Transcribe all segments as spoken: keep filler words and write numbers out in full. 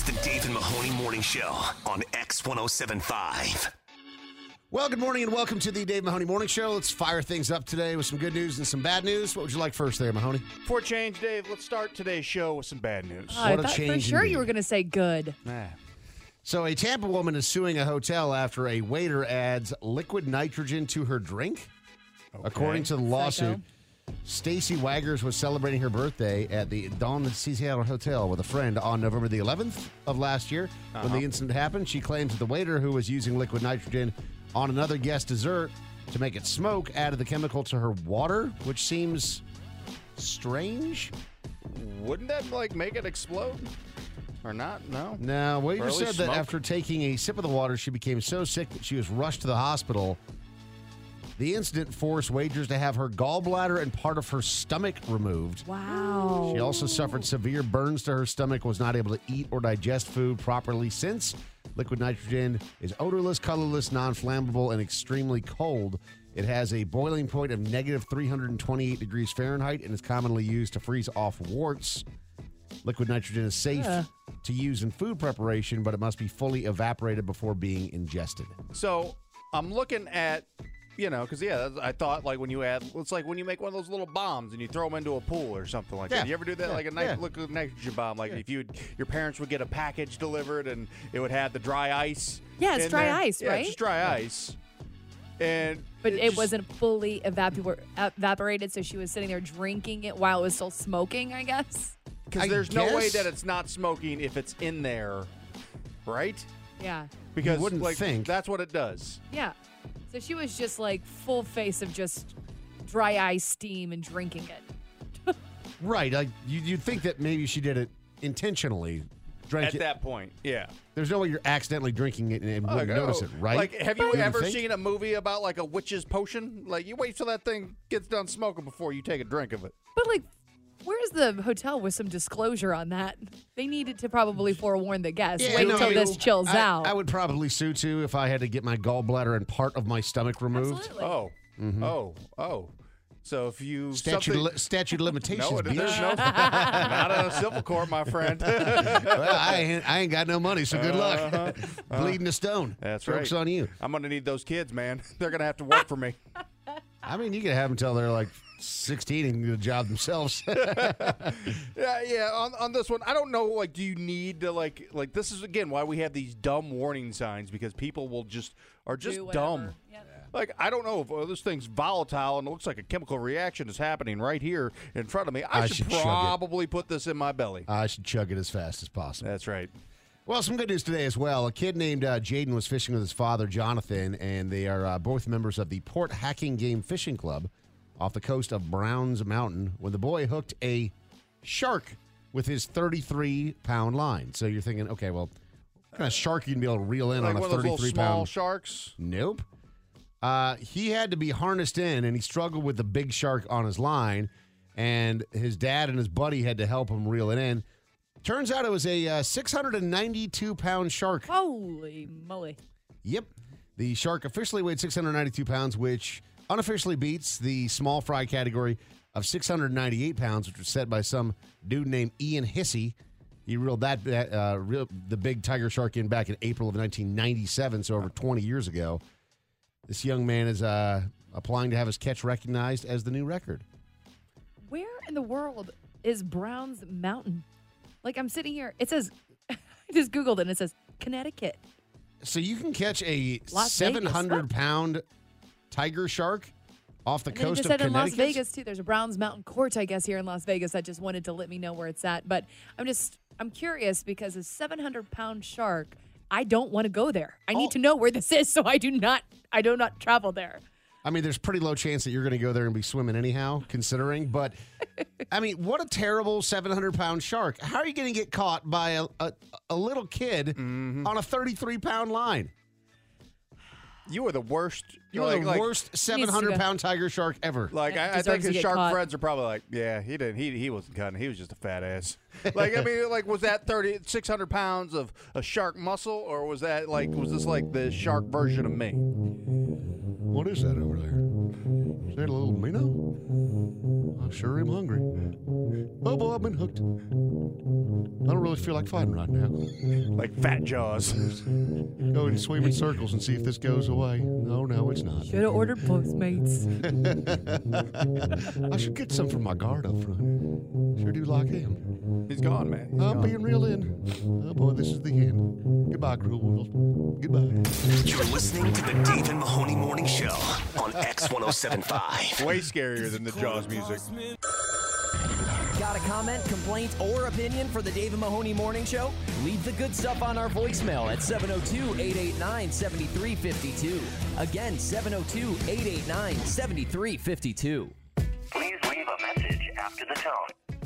the Dave and Mahoney Morning Show on X one oh seven point five. Well, good morning and welcome to the Dave Mahoney Morning Show. Let's fire things up today with some good news and some bad news. What would you like first there, Mahoney? For a change, Dave, let's start today's show with some bad news. Oh, I What a thought for change sure indeed. you were going to say good. Nah. So a Tampa woman is suing a hotel after a waiter adds liquid nitrogen to her drink. According to the lawsuit, Stacy Waggers was celebrating her birthday at the Don Cecil Hotel with a friend on November the eleventh of last year. Uh-huh. When the incident happened, she claims that the waiter who was using liquid nitrogen on another guest dessert to make it smoke added the chemical to her water, which seems strange. Wouldn't that, like, make it explode? Or not? No? Now, Wager Or at said least that smoke? after taking a sip of the water, she became so sick that she was rushed to the hospital. The incident forced Wagers to have her gallbladder and part of her stomach removed. Wow. She also suffered severe burns to her stomach, was not able to eat or digest food properly since liquid nitrogen is odorless, colorless, non-flammable, and extremely cold. It has a boiling point of negative three hundred twenty-eight degrees Fahrenheit and is commonly used to freeze off warts. Liquid nitrogen is safe Yeah. to use in food preparation, but it must be fully evaporated before being ingested. So, I'm looking at, you know, because, yeah, I thought, like, when you add, it's like when you make one of those little bombs and you throw them into a pool or something like Yeah. that. You ever do that? Yeah. Like a nice Yeah. liquid nitrogen bomb. Like, Yeah. if you would, your parents would get a package delivered and it would have the dry ice. Yeah, it's in dry there. ice, yeah, right? It's just dry ice. And But it, just- wasn't fully evapor- evaporated, so she was sitting there drinking it while it was still smoking, I guess. Because I there's no way guess- that it's not smoking if it's in there, right? Yeah. Because wouldn't like, think. that's what it does. Yeah. So she was just like full face of just dry ice steam and drinking it. Right. Like you, you'd think that maybe she did it intentionally. Drank At it. that point, yeah. There's no way you're accidentally drinking it and, and wouldn't Like, notice oh, it, right? Like, have you Wouldn't ever think? seen a movie about like a witch's potion? Like, you wait till that thing gets done smoking before you take a drink of it. But like, where's the hotel with some disclosure on that? They needed to probably forewarn the guests. Yeah, Wait no, until I mean, this chills I, out. I would probably sue too if I had to get my gallbladder and part of my stomach removed. Absolutely. Oh, oh, oh. So if you Statute, something- li- statute of limitations, no, bitch. there's no, not in a civil court, my friend. Well, I ain't, I ain't got no money, so good luck. Bleeding a stone. That's Joke's right. on you. I'm gonna need those kids, man. They're gonna have to work for me. I mean, you can have them until they're like sixteen and get a job themselves. Yeah, yeah. On, on this one, I don't know. Like, do you need to like like this is again why we have these dumb warning signs because people will just are just Do whatever. dumb. Yep. Like, I don't know if oh, this thing's volatile and it looks like a chemical reaction is happening right here in front of me. I, I should, should chug it. probably put this in my belly. I should chug it as fast as possible. That's right. Well, some good news today as well. A kid named uh, Jaden was fishing with his father, Jonathan, and they are uh, both members of the Port Hacking Game Fishing Club off the coast of Browns Mountain when the boy hooked a shark with his thirty-three pound line. So you're thinking, okay, well, what kind of shark you can be able to reel in Like on a one of those little thirty-three small pound? sharks. Nope. Uh, he had to be harnessed in, and he struggled with the big shark on his line, and his dad and his buddy had to help him reel it in. Turns out it was a uh, six hundred ninety-two pound shark. Holy moly. Yep. The shark officially weighed six hundred ninety-two pounds, which unofficially beats the small fry category of six hundred ninety-eight pounds, which was set by some dude named Ian Hissey. He reeled that uh, reel, the big tiger shark in back in April of nineteen ninety-seven, so over twenty years ago. This young man is uh, applying to have his catch recognized as the new record. Where in the world is Browns Mountain? Like, I'm sitting here. It says, I just Googled it, and it says Connecticut. So you can catch a Las seven hundred pound tiger shark off the And then it coast just of said in Connecticut? Las Vegas, too. There's a Browns Mountain Court, I guess, here in Las Vegas. I just wanted to let me know where it's at. But I'm just, I'm curious because a seven hundred pound shark, I don't want to go there. I need Oh. to know where this is, so I do not, I do not travel there. I mean, there's pretty low chance that you're going to go there and be swimming anyhow, considering. But, I mean, what a terrible seven hundred pound shark. How are you going to get caught by a, a, a little kid Mm-hmm. on a thirty-three pound line? You are the worst. You're like, the like, worst seven hundred pound tiger shark ever. Like, Yeah, I, I deserves think to his get shark caught. friends are probably like, yeah, he didn't. He he wasn't cutting. He was just a fat ass. Like, I mean, like, was that thirty, six hundred pounds of a shark muscle, or was that like, was this like the shark version of me? What is that over there? Is that a little minnow? A sure am hungry. Oh, boy, I've been hooked. I don't really feel like fighting right now. Like Fat Jaws. Go and swim in circles and see if this goes away. No, no, it's not. Should have ordered Postmates. I should get some from my guard up front. Sure do like him. He's gone, man. He's I'm gone. being real in. Oh, boy, this is the end. Goodbye, Cruel World. Goodbye. You're listening to the Dave and Mahoney Morning Show on X one oh seven point five. Way scarier than the Jaws music. Got a comment, complaint, or opinion for the Dave and Mahoney Morning Show? Leave the good stuff on our voicemail at seven oh two, eight eight nine, seven three five two. Again, seven oh two, eight eight nine, seven three five two. Please leave a message after the tone.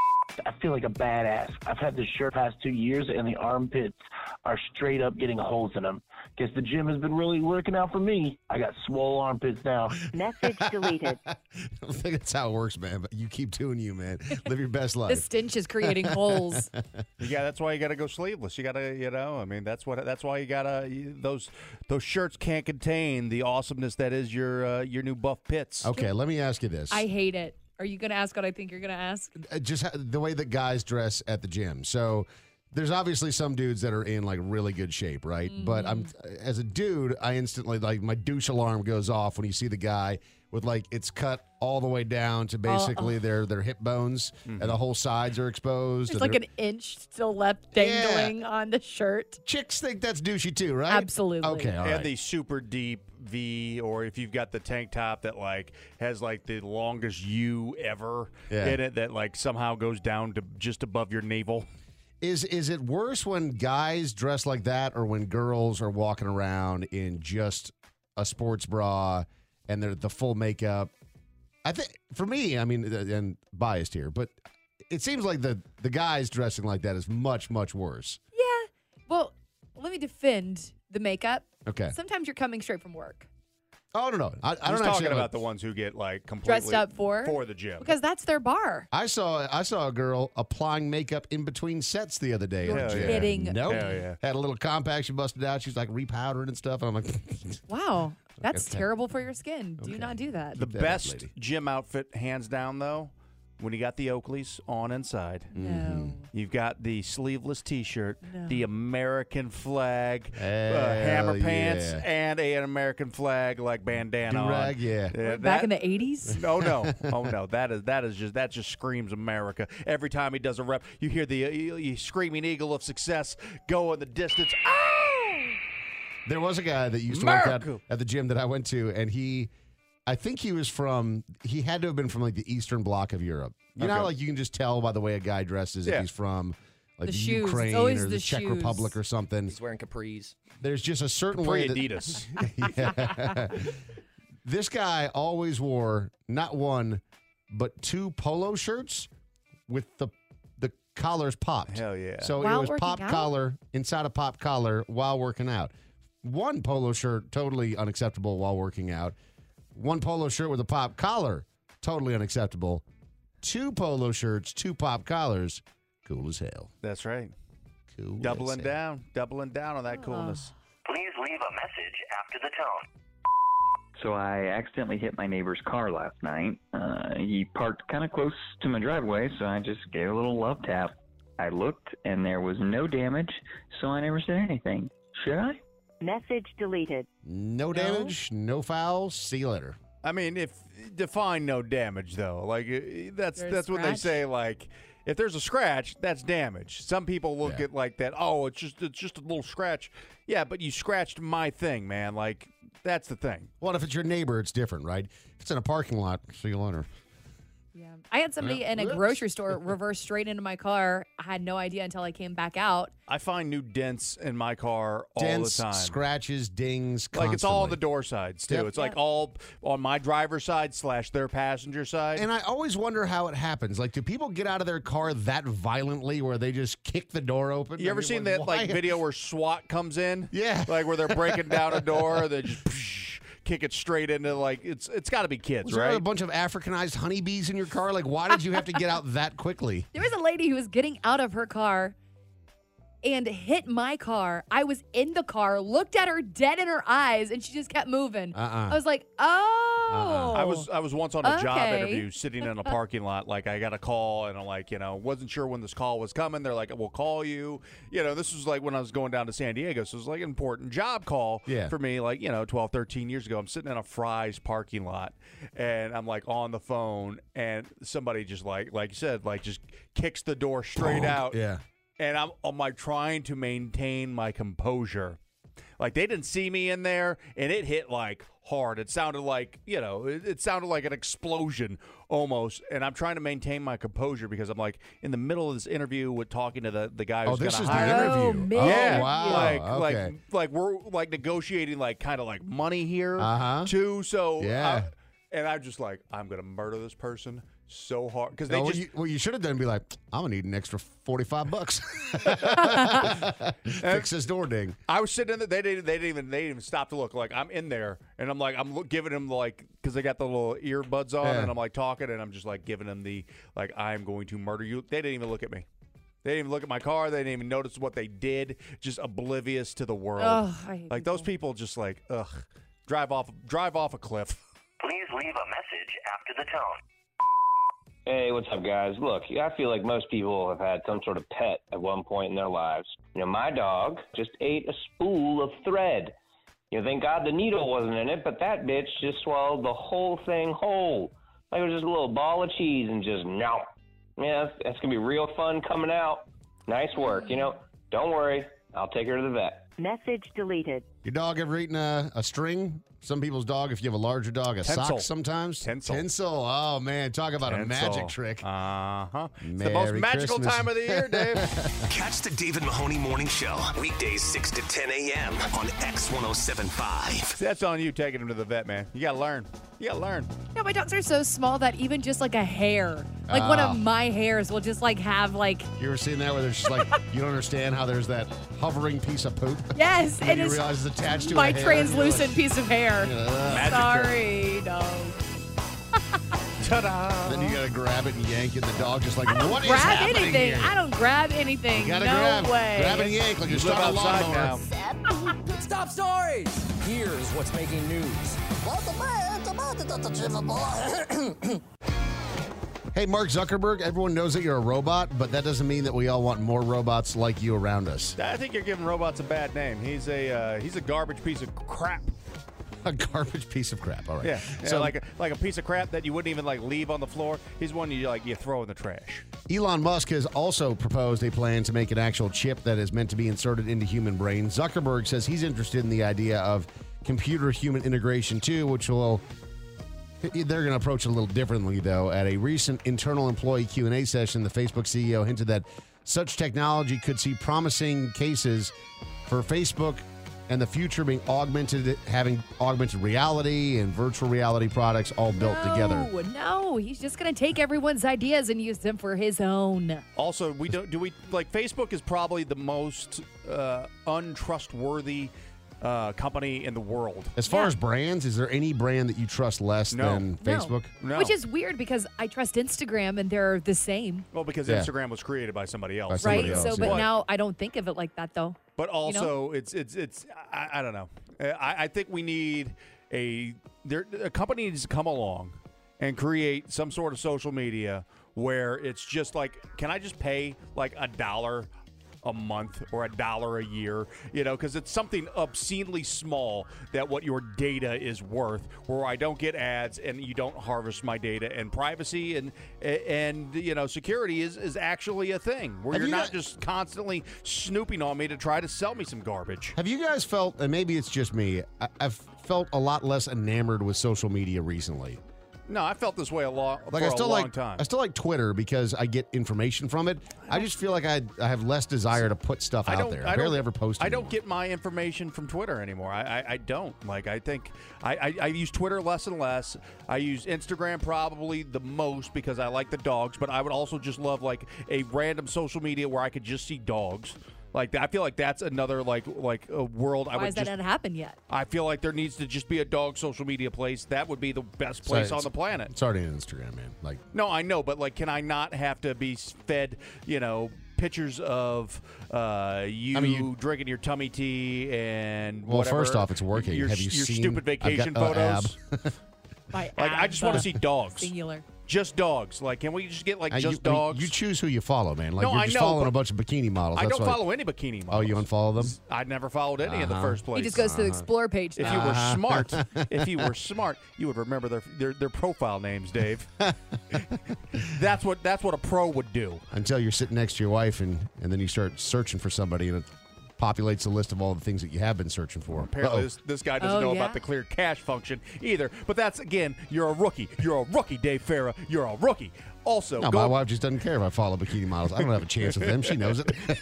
I feel like a badass. I've had this shirt past two years, and the armpits are straight up getting holes in them. Guess the gym has been really working out for me. I got swole armpits now. Message deleted. I don't think that's how it works, man, but you keep doing you, man. Live your best The life. stench is creating holes. Yeah, that's why you got to go sleeveless. You got to, you know, I mean, that's what. That's why you got to. Those those shirts can't contain the awesomeness that is your uh, your new buff pits. Okay, let me ask you this. I hate it. Are you going to ask what I think you're going to ask? Uh, just ha- the way that guys dress at the gym. So there's obviously some dudes that are in like really good shape, right? But I'm as a dude, I instantly like my douche alarm goes off when you see the guy with like it's cut all the way down to basically their their hip bones and the whole sides are exposed. There's and like they're- an inch still left dangling on the shirt. chicks think that's douchey too, right? Absolutely. Okay, all And right. the super deep V, or if you've got the tank top that like has like the longest U ever Yeah. in it, that like somehow goes down to just above your navel. Is is it worse when guys dress like that or when girls are walking around in just a sports bra and they're the full makeup? I think for me, I mean, uh, and biased here, but it seems like the the guys dressing like that is much much worse. Yeah. Well, let me defend the makeup. Okay. Sometimes you're coming straight from work. Oh no no, I, I He's don't actually talking have a- about the ones who get like completely Dressed up for? for the gym. Because that's their bar. I saw I saw a girl applying makeup in between sets the other day. at You're the gym. kidding. Nope. Hell yeah. Had a little compact she busted out. She's like repowdering and stuff. And I'm like, Wow. That's Okay. terrible for your skin. Do Okay. not do that. The that up, best lady. gym outfit, hands down, though, when you got the Oakleys on inside. Mm-hmm. No. You've got the sleeveless T-shirt, No. the American flag, uh, Hell hammer pants, yeah. and a, an American flag like bandana on. Do-rag, yeah. Yeah, Back that- in the eighties? Oh no! Oh no! That is that is just that just screams America. Every time he does a rep, you hear the uh, you, you screaming eagle of success go in the distance. There was a guy that used to work out America. at the gym that I went to, and he, I think he was from, he had to have been from like the Eastern Bloc of Europe. You know, how, Okay. like you can just tell by the way a guy dresses if Yeah. he's from like The the, shoes. It's Ukraine always or the, the Czech shoes. Republic or something. He's wearing capris. There's just a certain way Pre that Adidas. Yeah. This guy always wore not one, but two polo shirts with the the collars popped. Hell yeah. So While it was working pop out? collar inside a pop collar while working out. One polo shirt totally unacceptable while working out. One polo shirt with a pop collar totally unacceptable. Two polo shirts, two pop collars, cool as hell. That's right. Cool. Doubling as hell. down, doubling down on that coolness. Please leave a message after the tone. So I accidentally hit my neighbor's car last night. Uh, he parked kind of close to my driveway, so I just gave a little love tap. I looked, and there was no damage, so I never said anything. Should I? Message deleted. No damage, no foul. See you later. I mean, if define no damage though, like uh, that's There's that's when they scratch? say like if there's a scratch, that's damage. Some people look Yeah. at like that. Oh, it's just it's just a little scratch. Yeah, but you scratched my thing, man. Like that's the thing. Well, if it's your neighbor, it's different, right? If it's in a parking lot, see you later. Yeah. I had somebody in a Whoops. grocery store reverse straight into my car. I had no idea until I came back out. I find new dents in my car all Dents, the time. scratches, dings. Like it's all on the constantly. door sides too. Yep. It's like Yep. all on my driver's side slash their passenger side. And I always wonder how it happens. Like, do people get out of their car that violently where they just kick the door open? you ever I mean, seen like, that why- like video where SWAT comes in? Yeah. like where they're breaking down a door, they just psh, kick it straight into like it's it's got to be kids, Was there right? a bunch of Africanized honeybees in your car? Like, why did you have to get out that quickly? There was a lady who was getting out of her car and hit my car. I was in the car, looked at her dead in her eyes, and she just kept moving. Uh-uh. I was like, oh. I was I was once on a job Okay. interview sitting in a parking lot. Like, I got a call, and I'm like, you know, wasn't sure when this call was coming. They're like, we'll call you. You know, this was like when I was going down to San Diego, so it was like an important job call Yeah. for me, like, you know, twelve, thirteen years ago. I'm sitting in a Fry's parking lot, and I'm like on the phone, and somebody just like, like you said, like just kicks the door straight out. Yeah. And I'm, I'm like trying to maintain my composure. Like, they didn't see me in there, and it hit like hard. It sounded like, you know, it, it sounded like an explosion almost. And I'm trying to maintain my composure because I'm like in the middle of this interview with talking to the, the guy Oh, who's this going is to the hire me. interview. Oh, man. Oh, Yeah, wow. like, okay. like, like we're like negotiating like kind of like money here Uh-huh. too. So Yeah. I- and I'm just like, I'm gonna murder this person so hard because they No, what, just you, what you should have done be like, I'm gonna need an extra forty-five bucks. Fix this door ding. I was sitting in there. They didn't. They didn't even. They didn't even stop to look. Like, I'm in there, and I'm like, I'm look, giving them like, because they got the little earbuds on, Yeah. and I'm like talking, and I'm just like giving them the like, I'm going to murder you. They didn't even look at me. They didn't even look at my car. They didn't even notice what they did. Just oblivious to the world. Ugh, I hate like those people, just like, ugh, drive off, drive off a cliff. Please leave a message after the tone. Hey, what's up, guys? Look, I feel like most people have had some sort of pet at one point in their lives. You know, my dog just ate a spool of thread. You know, thank God the needle wasn't in it, but that bitch just swallowed the whole thing whole. Like it was just a little ball of cheese and just, no. Yeah, that's, that's going to be real fun coming out. Nice work. You know, don't worry. I'll take her to the vet. Message deleted. Your dog ever eaten a, a string? Some people's dog, if you have a larger dog, a Tinsel. sock sometimes. Tinsel. Tinsel. Oh, man. Talk about a magic trick. Uh huh. It's the Merry most magical Christmas. time of the year, Dave. Catch the David Mahoney Morning Show weekdays six to ten a.m. on X one oh seven point five. That's on you taking him to the vet, man. You got to learn. You got to learn. No, my dogs are so small that even just like a hair, like one Ah. of my hairs will just like have like, You ever seen that where there's just like, you don't understand how there's that hovering piece of poop? yes, And and you it's realize it's attached to my a hair, and you're translucent like, piece of hair. "Ugh." Sorry, no. Ta-da. Then you gotta grab it and yank it, and the dog just like, I don't what is grab happening anything. here? I don't grab anything. You gotta no grab, way. grab and yank like You you're live starting a outside lawnmower. now. Stop stories! Here's what's making news. Hey, Mark Zuckerberg, everyone knows that you're a robot, but that doesn't mean that we all want more robots like you around us. I think you're giving robots a bad name. He's a uh, he's a garbage piece of crap. A garbage piece of crap. All right. Yeah, yeah So like a, like a piece of crap that you wouldn't even like leave on the floor. He's one you like you throw in the trash. Elon Musk has also proposed a plan to make an actual chip that is meant to be inserted into human brains. Zuckerberg says he's interested in the idea of computer-human integration too, which will they're going to approach it a little differently, though. At a recent internal employee Q and A session, the Facebook C E O hinted that such technology could see promising cases for Facebook and the future being augmented, having augmented reality and virtual reality products all built together. No, no, he's just gonna take everyone's ideas and use them for his own. Also, we don't do we like Facebook is probably the most uh, untrustworthy uh, company in the world. As far Yeah. as brands, is there any brand that you trust less No. than No. Facebook? No. Which is weird because I trust Instagram and they're the same, Well, because Yeah. Instagram was created by somebody else. By somebody right? else, so, but yeah. now I don't think of it like that, though. But also, it's it's it's I, I don't know. I, I think we need a there a company needs to come along and create some sort of social media where it's just like, can I just pay like a dollar a month or a dollar a year, you know, because it's something obscenely small that what your data is worth, where I don't get ads and you don't harvest my data, and privacy and and you know security is is actually a thing where Have you're you not got- just constantly snooping on me to try to sell me some garbage. Have you guys felt, and maybe it's just me, I, I've felt a lot less enamored with social media recently. No, I felt this way a long Like for I still a long like time. I still like Twitter because I get information from it. I just feel like I I have less desire to put stuff I out don't. there. I I barely don't, ever post. I don't anymore. get my information from Twitter anymore. I, I, I don't. Like, I think I, I, I use Twitter less and less. I use Instagram probably the most because I like the dogs. But I would also just love like a random social media where I could just see dogs. Like, I feel like that's another like like a world. I Why would has that just. not happened yet? I feel like there needs to just be a dog social media place. That would be the best place So on it's- the planet. It's already on Instagram, man. Like No, I know, but like, can I not have to be fed, you know, pictures of uh, you, I mean, you- drinking your tummy tea and Well, whatever, first off, it's working. Your, Have you your seen- stupid I've got vacation a photos? ab. By Like, I just want to ab, see dogs. Singular. Just dogs. Like, can we just get like Uh, just you, I mean, dogs? You choose who you follow, man. Like No, you're I just know, following but a bunch of bikini models. I That's don't why- follow any bikini models. Oh, you unfollow them? I never followed any in the Uh-huh. first place. He just goes to the explore page. If now. you were Uh-huh. smart, if you were smart, you would remember their their, their profile names, Dave. that's what that's what a pro would do. Until you're sitting next to your wife and, and then you start searching for somebody and it populates a list of all the things that you have been searching for. Apparently, Uh-oh. this, this guy doesn't Oh, know yeah? about the clear cache function either. But that's, again, you're a rookie. You're a rookie, Dave Farah. You're a rookie. Also, No, go, my wife just doesn't care if I follow bikini models. I don't have a chance with them. She knows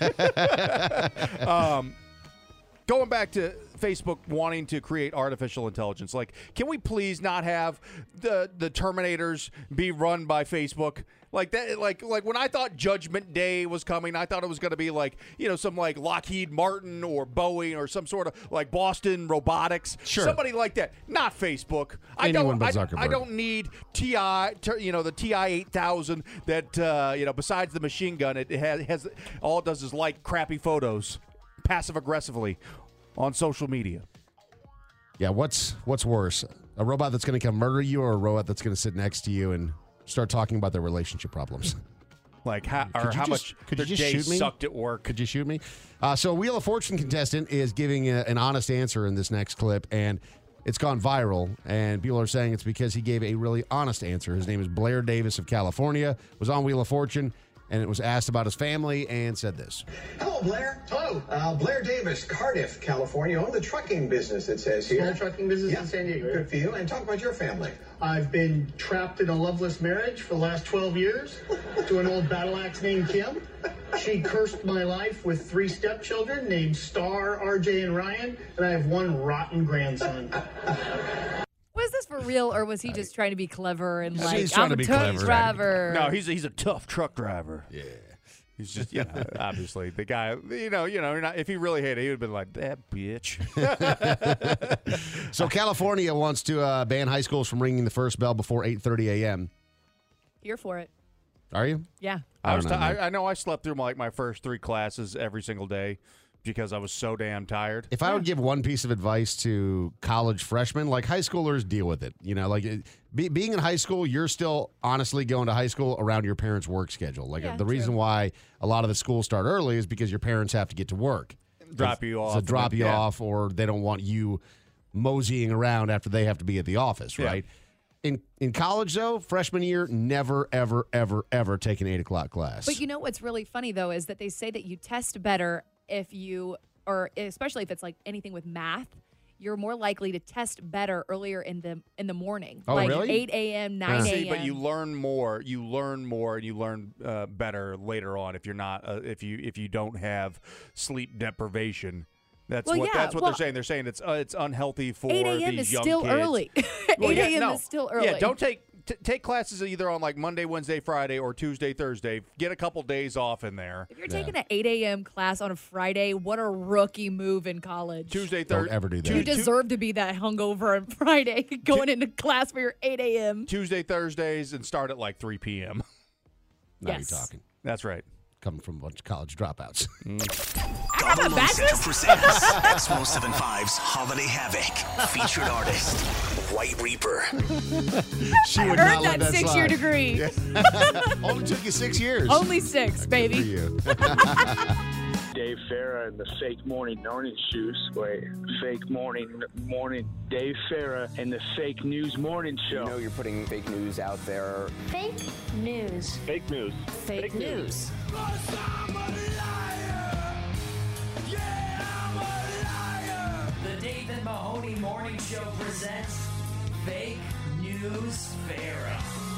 it. um, going back to Facebook wanting to create artificial intelligence, like, can we please not have the the Terminators be run by Facebook? Like that, like like when I thought Judgment Day was coming, I thought it was going to be like, you know, some like Lockheed Martin or Boeing or some sort of like Boston Robotics, Sure. somebody like that. Not Facebook. I Anyone don't. but I, Zuckerberg. I don't need T I, ter- you know, the T I eight thousand that uh, you know. Besides the machine gun, it has, has all it does is like crappy photos, passive aggressively, on social media. Yeah, what's what's worse? A robot that's going to come murder you or a robot that's going to sit next to you and start talking about their relationship problems? Like how, Could or you how just- much could their you just day shoot me? sucked at work. Could you shoot me? Uh, so, a Wheel of Fortune contestant is giving a, an honest answer in this next clip, and it's gone viral. And people are saying it's because he gave a really honest answer. His name is Blair Davis of California, was on Wheel of Fortune, and it was asked about his family, and said this. Hello, Blair. Hello. Uh, Blair Davis, Cardiff, California. Own the trucking business, it says here. Small trucking business Yeah. in San Diego. Good for you. And talk about your family. I've been trapped in a loveless marriage for the last twelve years to an old battle axe named Kim. She cursed my life with three stepchildren named Star, R J, and Ryan, and I have one rotten grandson. Was this for real, or was he just trying to be clever and like, He's trying I'm to a be truck clever. driver? No, he's a, he's a tough truck driver. Yeah. He's just, you know, obviously the guy. You know, you know. You're not, if he really hated, it, he would have been like that bitch. So, California wants to uh, ban high schools from ringing the first bell before eight thirty a.m. Here for it. Are you? Yeah. I, I was don't t- know, man. I, I know I slept through my, like my first three classes every single day because I was so damn tired. If I would give one piece of advice to college freshmen, like high schoolers, deal with it. You know, like it, be, being in high school, you're still honestly going to high school around your parents' work schedule. Like Yeah, the reason true. why a lot of the schools start early is because your parents have to get to work. Drop you off. So and drop then- you yeah. off, or they don't want you moseying around after they have to be at the office, Yeah. right? In in college, though, freshman year, never, ever, ever, ever take an eight o'clock class. But you know what's really funny, though, is that they say that you test better if you, or especially if it's like anything with math, you're more likely to test better earlier in the in the morning. Oh, like really? eight a.m., nine a.m. See, but you learn more. You learn more, and you learn uh, better later on if you're not uh, if you if you don't have sleep deprivation. That's Well, what yeah, that's what well, they're saying. They're saying it's uh, it's unhealthy for eight a.m. these is young still kids. early. Well, eight yeah, a.m. no. is still early. Yeah, don't take t- take classes either on like Monday, Wednesday, Friday, or Tuesday, Thursday. Get a couple days off in there. If you're taking an eight a.m. class on a Friday, what a rookie move in college. Tuesday, don't Thursday. ever do that. You deserve to be that hungover on Friday going into class for your eight a.m. Tuesday, Thursdays, and start at like three p.m. now Yes. you're talking. That's right. Coming from a bunch of college dropouts. Domino's Center presents X one oh seven point five's Holiday Havoc. Featured artist, White Reaper. she I would earned not let that that six-year slide. degree. Only took you six years. Only six, For baby. you. Dave Farah and the fake morning morning shoes. Wait, fake morning morning. Dave Farah and the fake news morning show. You know you're putting fake news out there. Fake news. Fake news. Fake, news. The David Mahoney Morning Show presents Fake News Farah.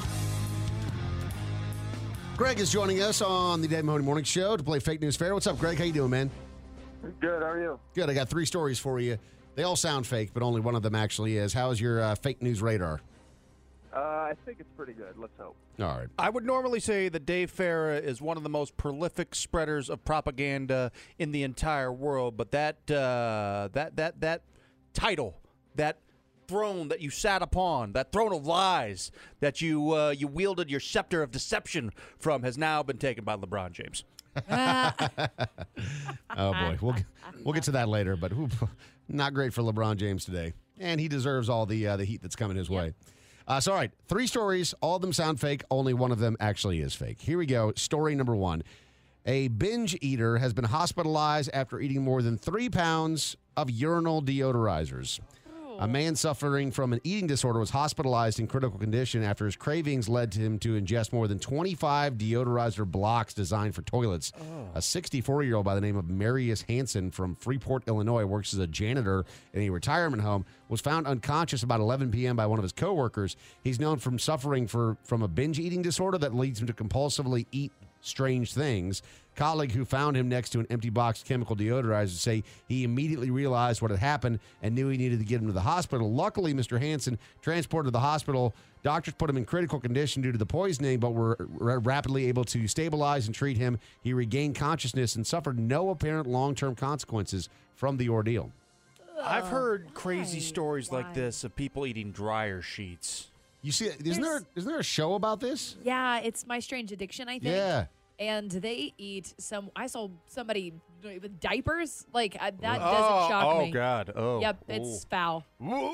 Greg is joining us on the Dave Mahoney Morning Show to play Fake News Fair. What's up, Greg? How you doing, man? Good. How are you? Good. I got three stories for you. They all sound fake, but only one of them actually is. How is your uh, fake news radar? Uh, I think it's pretty good. Let's hope. All right. I would normally say that Dave Farah is one of the most prolific spreaders of propaganda in the entire world, but that uh, that that that title, that throne that you sat upon, that throne of lies that you uh, you wielded your scepter of deception from, has now been taken by LeBron James. Oh, boy. We'll, we'll get to that later, but whew, not great for LeBron James today. And he deserves all the uh, the heat that's coming his way. Uh, so, all right, three stories. All of them sound fake. Only one of them actually is fake. Here we go. Story number one. A binge eater has been hospitalized after eating more than three pounds of urinal deodorizers. A man suffering from an eating disorder was hospitalized in critical condition after his cravings led him to ingest more than twenty-five deodorizer blocks designed for toilets. Oh. A sixty-four-year-old by the name of Marius Hansen from Freeport, Illinois, works as a janitor in a retirement home, was found unconscious about eleven p.m. by one of his coworkers. He's known from suffering for, from a binge eating disorder that leads him to compulsively eat strange things. Colleague who found him next to an empty box of chemical deodorizers say he immediately realized what had happened and knew he needed to get him to the hospital. Luckily, Mister Hansen transported to the hospital. Doctors put him in critical condition due to the poisoning, but were r- rapidly able to stabilize and treat him. He regained consciousness and suffered no apparent long-term consequences from the ordeal. I've heard crazy stories like this of people eating dryer sheets. You see, isn't there isn't there a show about this? Yeah, it's My Strange Addiction, I think. Yeah. And they eat some. I saw somebody with diapers. Like uh, that Oh, doesn't shock oh, me. God. Oh, Yep, it's oh. foul.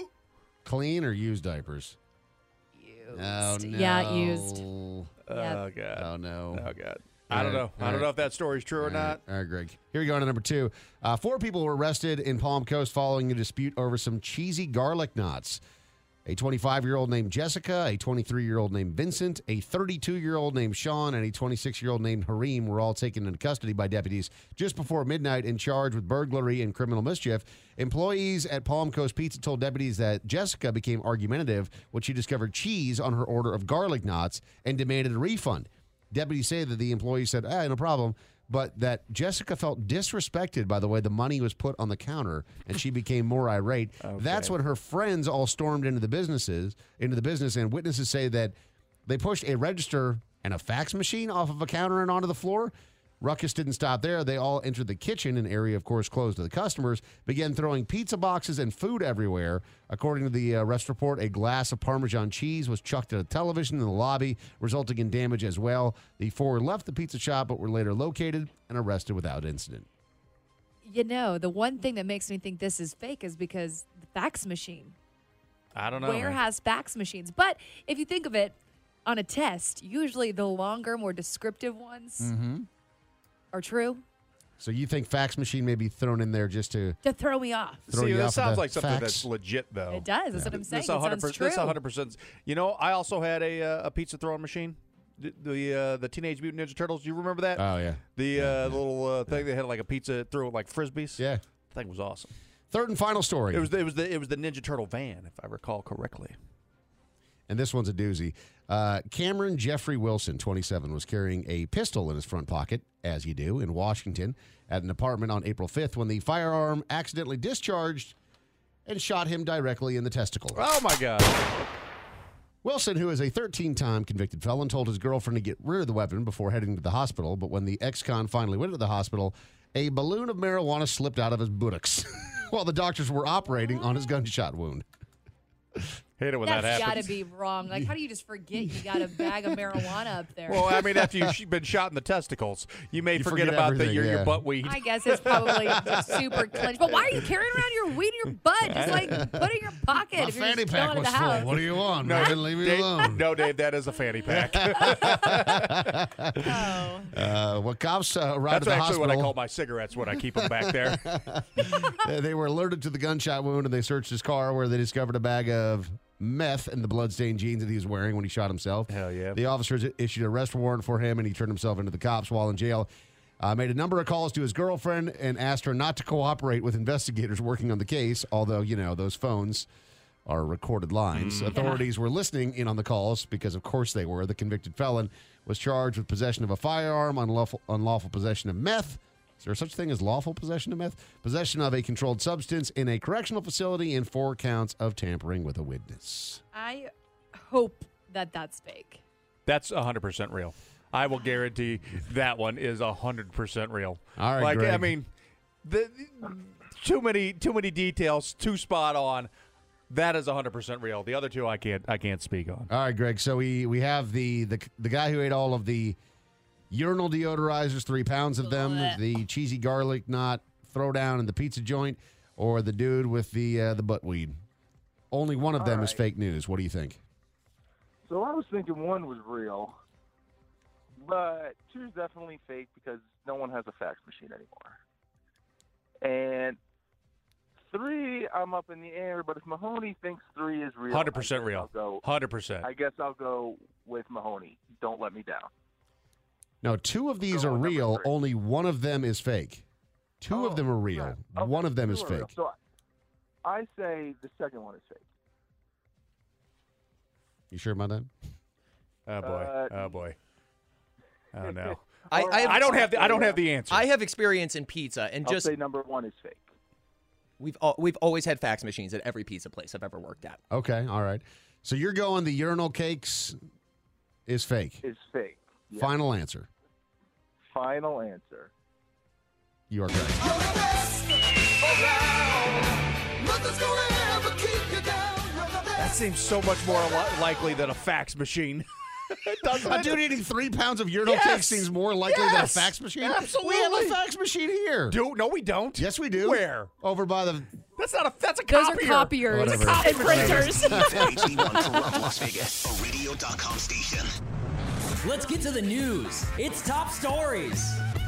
Clean or used diapers? Used. Oh, no. Yeah, used. Oh, Yep. God. Oh, no. Oh, God. I don't know. I don't know if that story's true or All right. not. All right, Greg. Here we go on to number two. Uh, four people were arrested in Palm Coast following a dispute over some cheesy garlic knots. A twenty-five-year-old named Jessica, a twenty-three-year-old named Vincent, a thirty-two-year-old named Sean, and a twenty-six-year-old named Hareem were all taken into custody by deputies just before midnight and charged with burglary and criminal mischief. Employees at Palm Coast Pizza told deputies that Jessica became argumentative when she discovered cheese on her order of garlic knots and demanded a refund. Deputies say that the employee said, ah, no problem, but that Jessica felt disrespected by the way the money was put on the counter, and she became more irate. Okay. That's when her friends all stormed into the businesses, into the business, and witnesses say that they pushed a register and a fax machine off of a counter and onto the floor. Ruckus didn't stop there. They all entered the kitchen, an area, of course, closed to the customers, began throwing pizza boxes and food everywhere. According to the uh, arrest report, a glass of Parmesan cheese was chucked at a television in the lobby, resulting in damage as well. The four left the pizza shop, but were later located and arrested without incident. You know, the one thing that makes me think this is fake is because the fax machine. I don't know. Where man. has fax machines? But if you think of it on a test, usually the longer, more descriptive ones Mm-hmm. are true So you think fax machine may be thrown in there just to to throw me off. throw See, you that off sounds of the like something fax? that's legit, though. It does. That's what I'm saying. This It one hundred sounds percent. true. This one hundred percent. You know, I also had a uh, a pizza throwing machine. The the, uh, the Teenage Mutant Ninja Turtles. Do you remember that? Oh, yeah. The uh, little uh, thing they had like a pizza throw like frisbees. Yeah. The thing was awesome. Third and final story. It was the, it was the it was the Ninja Turtle van, if I recall correctly. And this one's a doozy. Uh, Cameron Jeffrey Wilson, twenty-seven, was carrying a pistol in his front pocket, as you do, in Washington at an apartment on April fifth when the firearm accidentally discharged and shot him directly in the testicle. Oh, my God. Wilson, who is a thirteen-time convicted felon, told his girlfriend to get rid of the weapon before heading to the hospital. But when the ex-con finally went to the hospital, a balloon of marijuana slipped out of his buttocks while the doctors were operating on his gunshot wound. Hate it when That's that got happens. to be wrong. Like, how do you just forget you got a bag of marijuana up there? Well, I mean, after you've been shot in the testicles, you may You forget, forget about the, everything, your, yeah. your butt weed. I guess it's probably just super clenched. But why are you carrying around your weed in your butt? Just like put it in your pocket. My if you're fanny just pack going to was the full. house. What do you want, No, man? Leave me Dave, alone. No, Dave, that is a fanny pack. Oh. Uh, well, cops uh, arrived That's at the actually hospital. what I call my cigarettes when I keep them back there. Uh, they were alerted to the gunshot wound, and they searched his car, where they discovered a bag of meth in the bloodstained jeans that he was wearing when he shot himself. Hell yeah. The officers issued an arrest warrant for him, and he turned himself into the cops while in jail. Uh, made a number of calls to his girlfriend and asked her not to cooperate with investigators working on the case, although, you know, those phones are recorded lines. Mm. Authorities were listening in on the calls because, of course, they were. The convicted felon was charged with possession of a firearm, unlawful, unlawful possession of meth. Is there such thing as lawful possession of meth? Possession of a controlled substance in a correctional facility, and four counts of tampering with a witness. I hope that that's fake. That's one hundred percent real. I will guarantee that one is one hundred percent real. All right, like Greg. I mean, the, too many too many details, too spot on. That is one hundred percent real. The other two I can't I can't speak on. All right, Greg. So we we have the the the guy who ate all of the urinal deodorizers, three pounds of them, the cheesy garlic knot throwdown in the pizza joint, or the dude with the uh, the butt weed. Only one of All them right. is fake news. What do you think? So I was thinking one was real, but two is definitely fake because no one has a fax machine anymore. And three, I'm up in the air, but if Mahoney thinks three is real, one hundred percent I guess real. I'll go, one hundred percent. I guess I'll go with Mahoney. Don't let me down. No, two of these are real. Only one of them is fake. Two of them are real. Okay, One of them two is are real. fake. So I say the second one is fake. You sure about that? Oh boy. Uh, oh boy. Oh no. I, I, I don't have the I don't have the answer. I have experience in pizza, and I'll just say number one is fake. we've al- we've always had fax machines at every pizza place I've ever worked at. Okay, all right. So you're going the urinal cakes is fake. Is fake. Yeah. Final answer. Final answer. You are correct. That seems so much more li- likely than a fax machine. Doesn't A it? dude eating three pounds of urinal Yes! cakes seems more likely than a Yes! fax machine. Absolutely. We have a fax machine here. Do no, we don't. Yes, we do. Where? Over by the. That's not a. That's a Those copier. are copiers Whatever. and printers. H D one Corrupt Las Vegas, a radio dot com station. Let's get to the news. It's top stories.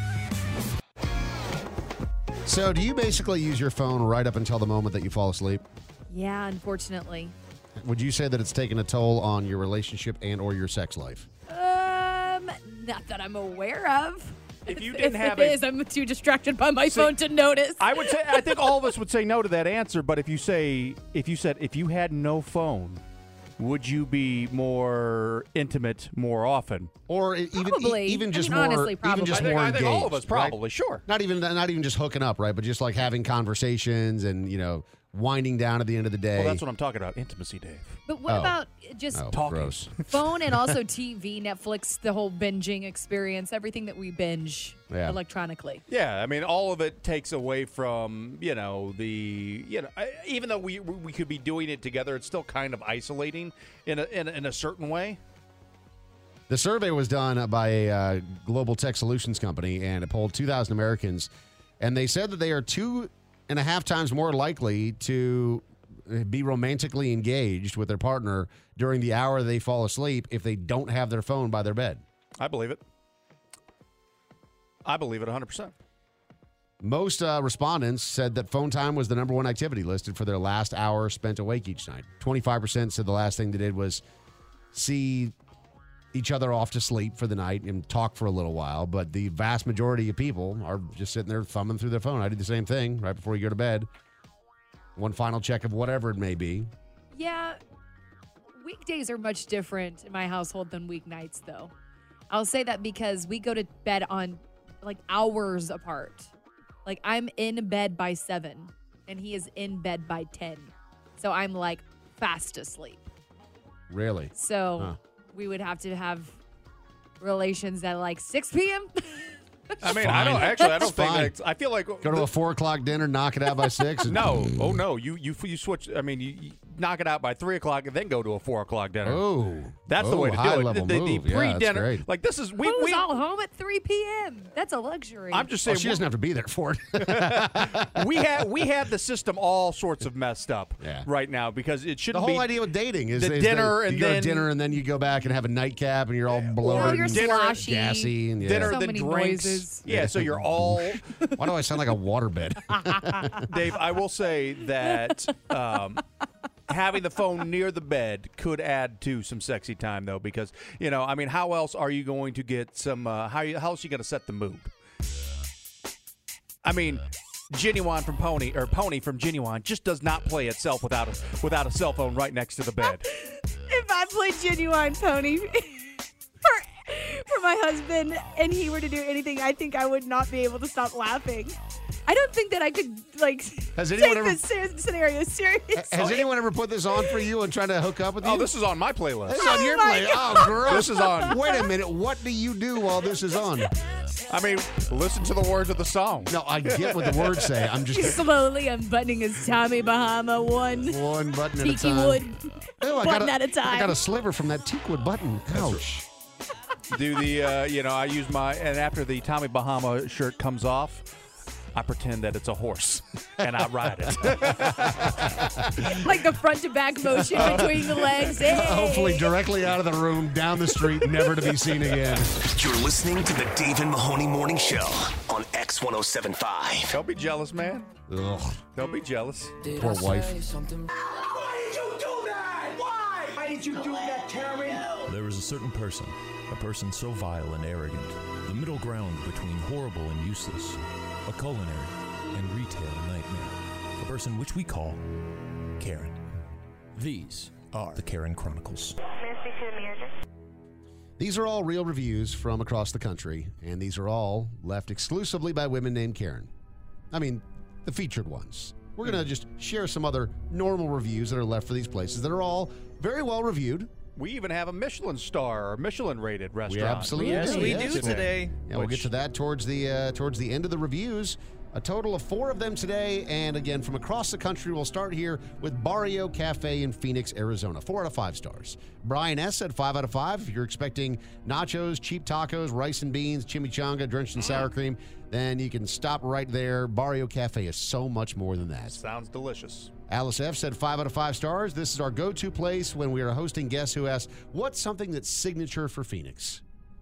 So, do you basically use your phone right up until the moment that you fall asleep? Yeah, unfortunately. Would you say that it's taken a toll on your relationship and or your sex life? Um, not that I'm aware of. If you didn't have it a- is, I'm too distracted by my phone to notice. I would say. I think all of us would say no to that answer. But if you say, if you said, if you had no phone, would you be more intimate more often? Or e- even Probably. e- even I just mean, more honestly, probably. even just I think- more I think all of engaged, us probably, right? sure. Not even not even just hooking up, right? But just like having conversations and, you know, winding down at the end of the day. Well, that's what I'm talking about. Intimacy, Dave. But what Oh. about just Oh, Talking. gross. phone and also T V, Netflix, the whole binging experience, everything that we binge Yeah. electronically? Yeah, I mean, all of it takes away from, you know, the, you know, I- even though we we could be doing it together, it's still kind of isolating in a in a, in a certain way. The survey was done by a uh, global tech solutions company, and it polled two thousand Americans, and they said that they are two and a half times more likely to be romantically engaged with their partner during the hour they fall asleep if they don't have their phone by their bed. I believe it. I believe it one hundred percent. Most uh, respondents said that phone time was the number one activity listed for their last hour spent awake each night. twenty-five percent said the last thing they did was see each other off to sleep for the night and talk for a little while. But the vast majority of people are just sitting there thumbing through their phone. I do the same thing right before you go to bed. One final check of whatever it may be. Yeah, weekdays are much different in my household than weeknights, though. I'll say that because we go to bed on like hours apart. Like I'm in bed by seven, and he is in bed by ten. So I'm like fast asleep. Really? So Huh. we would have to have relations at like six p.m. I mean, I don't actually. I don't It's think. fine. It's, I feel like Go to a four o'clock dinner, knock it out by six. and- no. Oh no. You you you switch. I mean, you, you knock it out by three o'clock and then go to a four o'clock dinner. Oh, That's the Oh, way to do high it. level the, the, move. the Yeah, that's pre-dinner, great. like this is we Who's we. all home at three p.m.? That's a luxury. I'm just Well, saying. she doesn't have to be there for it. we have we have the system all sorts of messed up Yeah. right now because it The shouldn't whole be idea with dating is the is dinner that and you go to then dinner and then you go back and have a nightcap and you're all bloated, you're and dinner- sloshy. gassy, and yeah. dinner, So then many drinks. noises. Yeah, so you're all Why do I sound like a waterbed? Dave. I will say that um, having the phone near the bed could add to some sexy time, though, because you know, I mean, how else are you going to get some? Uh, how you, how else are you going to set the mood? I mean. Genuine from Pony or Pony from Genuine just does not play itself without a, without a cell phone right next to the bed. If I played Genuine Pony for, for my husband and he were to do anything, I think I would not be able to stop laughing. I don't think that I could, like, Has take anyone ever- this ser- scenario seriously. Has anyone ever put this on for you and tried to hook up with you? Oh, this is on my playlist. This is on your Oh my play. Oh, gross. This is on. Wait a minute. What do you do while this is on? I mean, listen to the words of the song. No, I get what the words say. I'm just He's slowly unbuttoning his Tommy Bahama one one button at a tiki time. wood Oh, I button got a, at a time. I got a sliver from that teakwood button. Ouch. do the, uh, you know, I use my, and after the Tommy Bahama shirt comes off, I pretend that it's a horse, and I ride it. Like the front to back motion between the legs. Hey. Hopefully directly out of the room, down the street, never to be seen again. You're listening to the Dave and Mahoney Morning Show on X one oh seven point five. Don't be jealous, man. Ugh. Don't be jealous. Poor wife. Why did you do that? Why? Why did you do that, Karen? There is a certain person, a person so vile and arrogant, the middle ground between horrible and useless, a culinary and retail nightmare, a person which we call Karen. These are the Karen Chronicles. These are all real reviews from across the country, and these are all left exclusively by women named Karen. I mean, the featured ones. We're going to just share some other normal reviews that are left for these places that are all very well reviewed. We even have a Michelin star or Michelin rated restaurant. We absolutely Yes, do. we yes. do today. Yeah, we'll get to that towards the uh, towards the end of the reviews. A total of four of them today, and again from across the country. We'll start here with Barrio Cafe in Phoenix, Arizona. Four out of five stars. Brian S. said five out of five. If you're expecting nachos, cheap tacos, rice and beans, chimichanga drenched in sour cream, then you can stop right there. Barrio Cafe is so much more than that. Sounds delicious. Alice F. said five out of five stars. This is our go-to place when we are hosting guests who ask, what's something that's signature for Phoenix?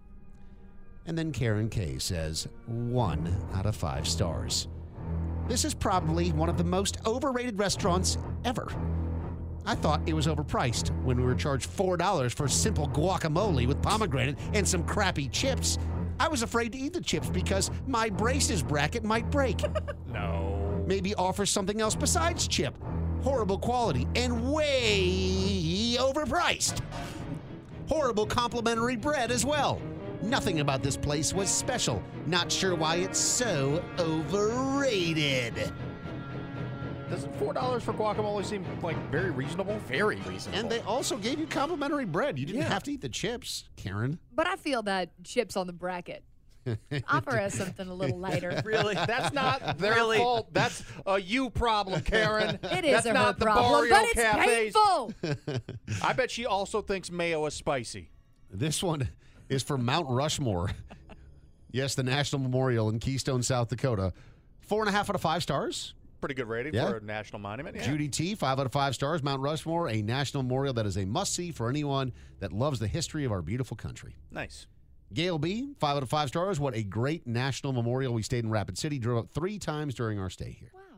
And then Karen K. says one out of five stars. This is probably one of the most overrated restaurants ever. I thought it was overpriced when we were charged four dollars for simple guacamole with pomegranate and some crappy chips. I was afraid to eat the chips because my braces bracket might break. No. Maybe offer something else besides chip. Horrible quality and way overpriced. Horrible complimentary bread as well. Nothing about this place was special. Not sure why it's so overrated. Doesn't four dollars for guacamole seem like very reasonable? Very reasonable. And they also gave you complimentary bread. You didn't Yeah. have to eat the chips, Karen. But I feel that chips on the bracket. Offer us something a little lighter. Really? That's not their Really? fault. That's a you problem, Karen. It is That's a not her the problem, Barrio but it's Cafe's. painful. I bet she also thinks mayo is spicy. This one is from Mount Rushmore. Yes, the National Memorial in Keystone, South Dakota. Four and a half out of five stars. Pretty good rating Yeah. for a national monument. Yeah. Judy T, five out of five stars. Mount Rushmore, a national memorial that is a must-see for anyone that loves the history of our beautiful country. Nice. Gail B, five out of five stars. What a great national memorial. We stayed in Rapid City, drove up three times during our stay here. Wow.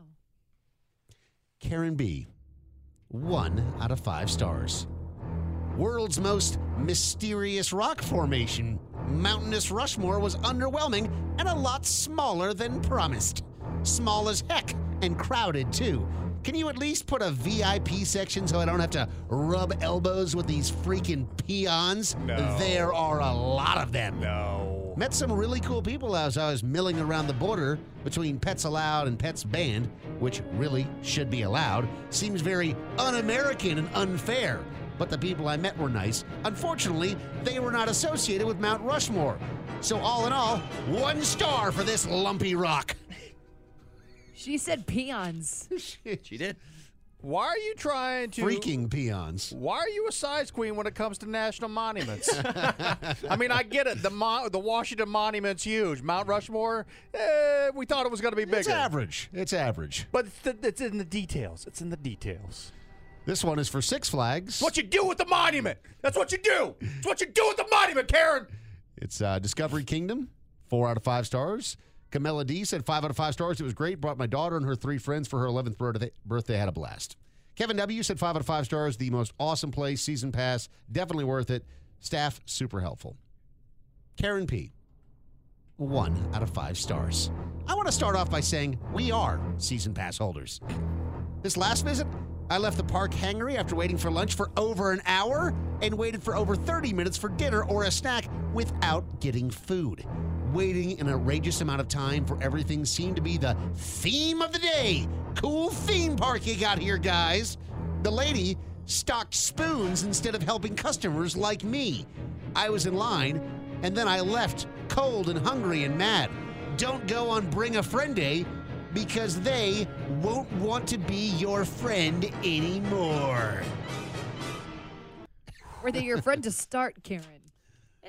Karen B, one out of five stars. World's most mysterious rock formation, Mountainous Rushmore, was underwhelming and a lot smaller than promised. Small as heck and crowded, too. Can you at least put a V I P section so I don't have to rub elbows with these freaking peons? No. There are a lot of them. No. Met some really cool people as I was milling around the border between Pets Allowed and Pets Banned, which really should be allowed. Seems very un-American and unfair. But the people I met were nice. Unfortunately, they were not associated with Mount Rushmore. So all in all, one star for this lumpy rock. She said peons. She did. Why are you trying to... Freaking peons. Why are you a size queen when it comes to national monuments? I mean, I get it. The Mo- the Washington Monument's huge. Mount Rushmore, eh, we thought it was going to be bigger. It's average. It's average. But it's, the, it's in the details. It's in the details. This one is for Six Flags. It's what you do with the monument. That's what you do. It's what you do with the monument, Karen. It's uh, Discovery Kingdom, four out of five stars. Camilla D said five out of five stars. It was great. Brought my daughter and her three friends for her eleventh birthday. Birthday had a blast. Kevin W said five out of five stars. The most awesome place. Season pass. Definitely worth it. Staff super helpful. Karen P, one out of five stars. I want to start off by saying we are season pass holders. This last visit, I left the park hangry after waiting for lunch for over an hour and waited for over thirty minutes for dinner or a snack without getting food. Waiting an outrageous amount of time for everything seemed to be the theme of the day. Cool theme park you got here, guys. The lady stocked spoons instead of helping customers like me. I was in line, and then I left cold and hungry and mad. Don't go on Bring a Friend Day because they won't want to be your friend anymore. Were they your friend to start, Karen?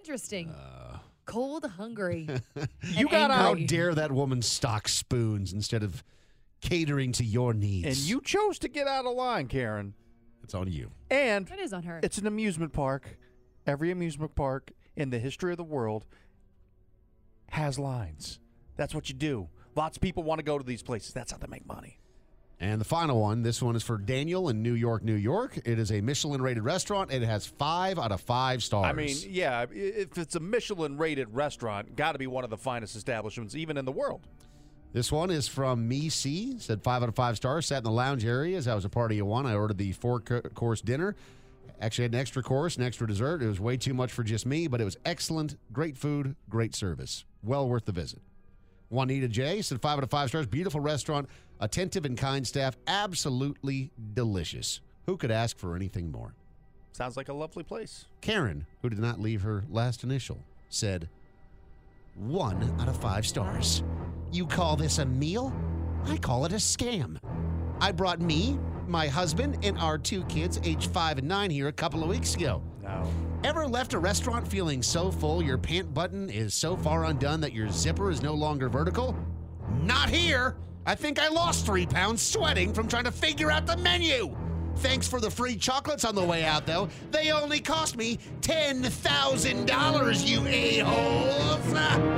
Interesting. Cold, hungry. You and got How angry. dare that woman stock spoons instead of catering to your needs? And you chose to get out of line, Karen. It's on you. And It is on her. it's an amusement park. Every amusement park in the history of the world has lines. That's what you do. Lots of people want to go to these places. That's how they make money. And the final one, this one is for Daniel in New York, New York. It is a Michelin-rated restaurant. It has five out of five stars. I mean, yeah, i- if it's a Michelin-rated restaurant, got to be one of the finest establishments, even in the world. This one is from Me C. Said five out of five stars. Sat in the lounge area as I was a party of one. I ordered the four-course dinner. Actually had an extra course, an extra dessert. It was way too much for just me, but it was excellent. Great food, great service. Well worth the visit. Juanita J. said five out of five stars. Beautiful restaurant, attentive and kind staff. Absolutely delicious. Who could ask for anything more? Sounds like a lovely place. Karen, who did not leave her last initial, said one out of five stars. You call this a meal? I call it a scam. I brought me, my husband, and our two kids, age five and nine, here a couple of weeks ago. No. Ever left a restaurant feeling so full your pant button is so far undone that your zipper is no longer vertical? Not here. I think I lost three pounds sweating from trying to figure out the menu. Thanks for the free chocolates on the way out, though. They only cost me ten thousand dollars, you a-holes.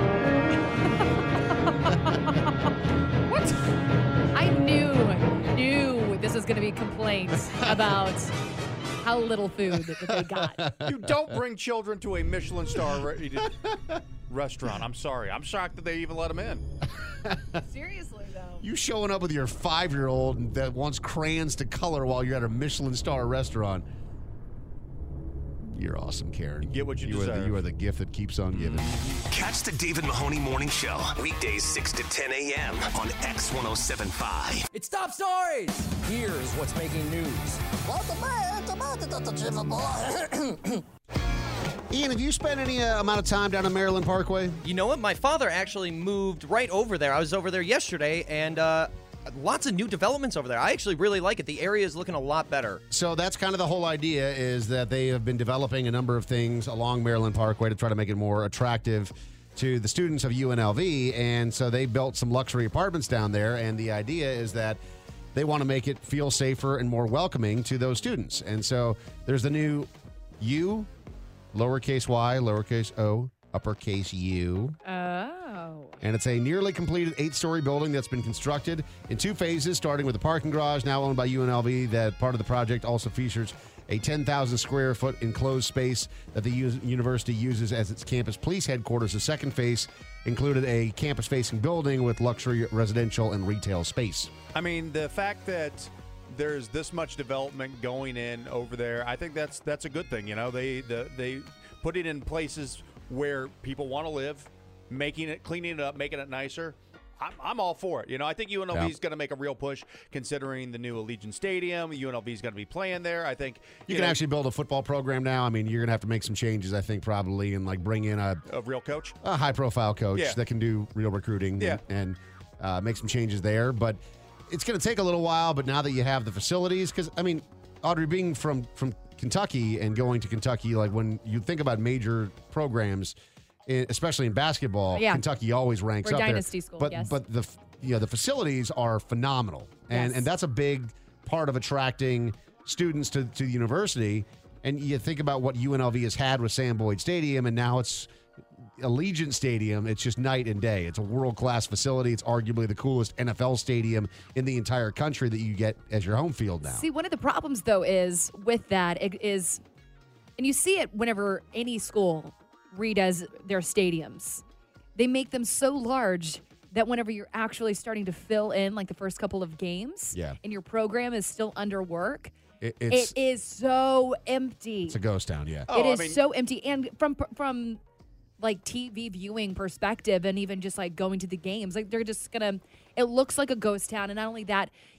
What? I knew, knew this was going to be complaints about how little food that they got. You don't bring children to a Michelin star rated restaurant. I'm sorry. I'm shocked that they even let them in. Seriously, though. You showing up with your five-year-old that wants crayons to color while you're at a Michelin star restaurant. You're awesome, Karen. You get what you Are the, deserve. you are the gift that keeps on giving. Catch the David Mahoney Morning Show, weekdays six to ten a.m. on X one oh seven point five. It's Top Stories. Here's what's making news. Ian, have you spent any uh, amount of time down on Maryland Parkway? You know what? My father actually moved right over there. I was over there yesterday, and uh, lots of new developments over there. I actually really like it. The area is looking a lot better. So that's kind of the whole idea, is that they have been developing a number of things along Maryland Parkway to try to make it more attractive to the students of U N L V. And so they built some luxury apartments down there. And the idea is that they want to make it feel safer and more welcoming to those students. And so there's the new U, lowercase y, lowercase o, uppercase U. Oh. And it's a nearly completed eight-story building that's been constructed in two phases, starting with the parking garage, now owned by U N L V. That part of the project also features a ten thousand square foot enclosed space that the u- university uses as its campus police headquarters. The second phase included a campus-facing building with luxury residential and retail space. I mean, the fact that there's this much development going in over there, I think that's that's a good thing. You know, they the, they put it in places where people want to live, making it, cleaning it up, making it nicer. I'm, I'm all for it. You know, I think U N L V is Yeah. going to make a real push, considering the new Allegiant Stadium. U N L V is going to be playing there. I think You, can know, actually build a football program now. I mean, you're going to have to make some changes, I think, probably, and like bring in a, a real coach. a high-profile coach Yeah. that can do real recruiting Yeah. and, and uh, make some changes there. But it's going to take a little while. But now that you have the facilities, because I mean, Audrey, being from from Kentucky and going to Kentucky, like when you think about major programs, eh, especially in basketball, Yeah. Kentucky always ranks We're up dynasty there. school, But yes. but the f- you know, the facilities are phenomenal, and Yes. and that's a big part of attracting students to to the university. And you think about what U N L V has had with Sam Boyd Stadium, and now it's Allegiant Stadium. It's just night and day. It's a world-class facility. It's arguably the coolest N F L stadium in the entire country that you get as your home field now. See, one of the problems, though, is with that it is, and you see it whenever any school redoes their stadiums, they make them so large that whenever you're actually starting to fill in, like the first couple of games, Yeah. and your program is still under work, It- it's- it is so empty. It's a ghost town, yeah. Oh, it is so empty, and from from like T V viewing perspective, and even just like going to the games, like they're just gonna. It looks like a ghost town, and not only that,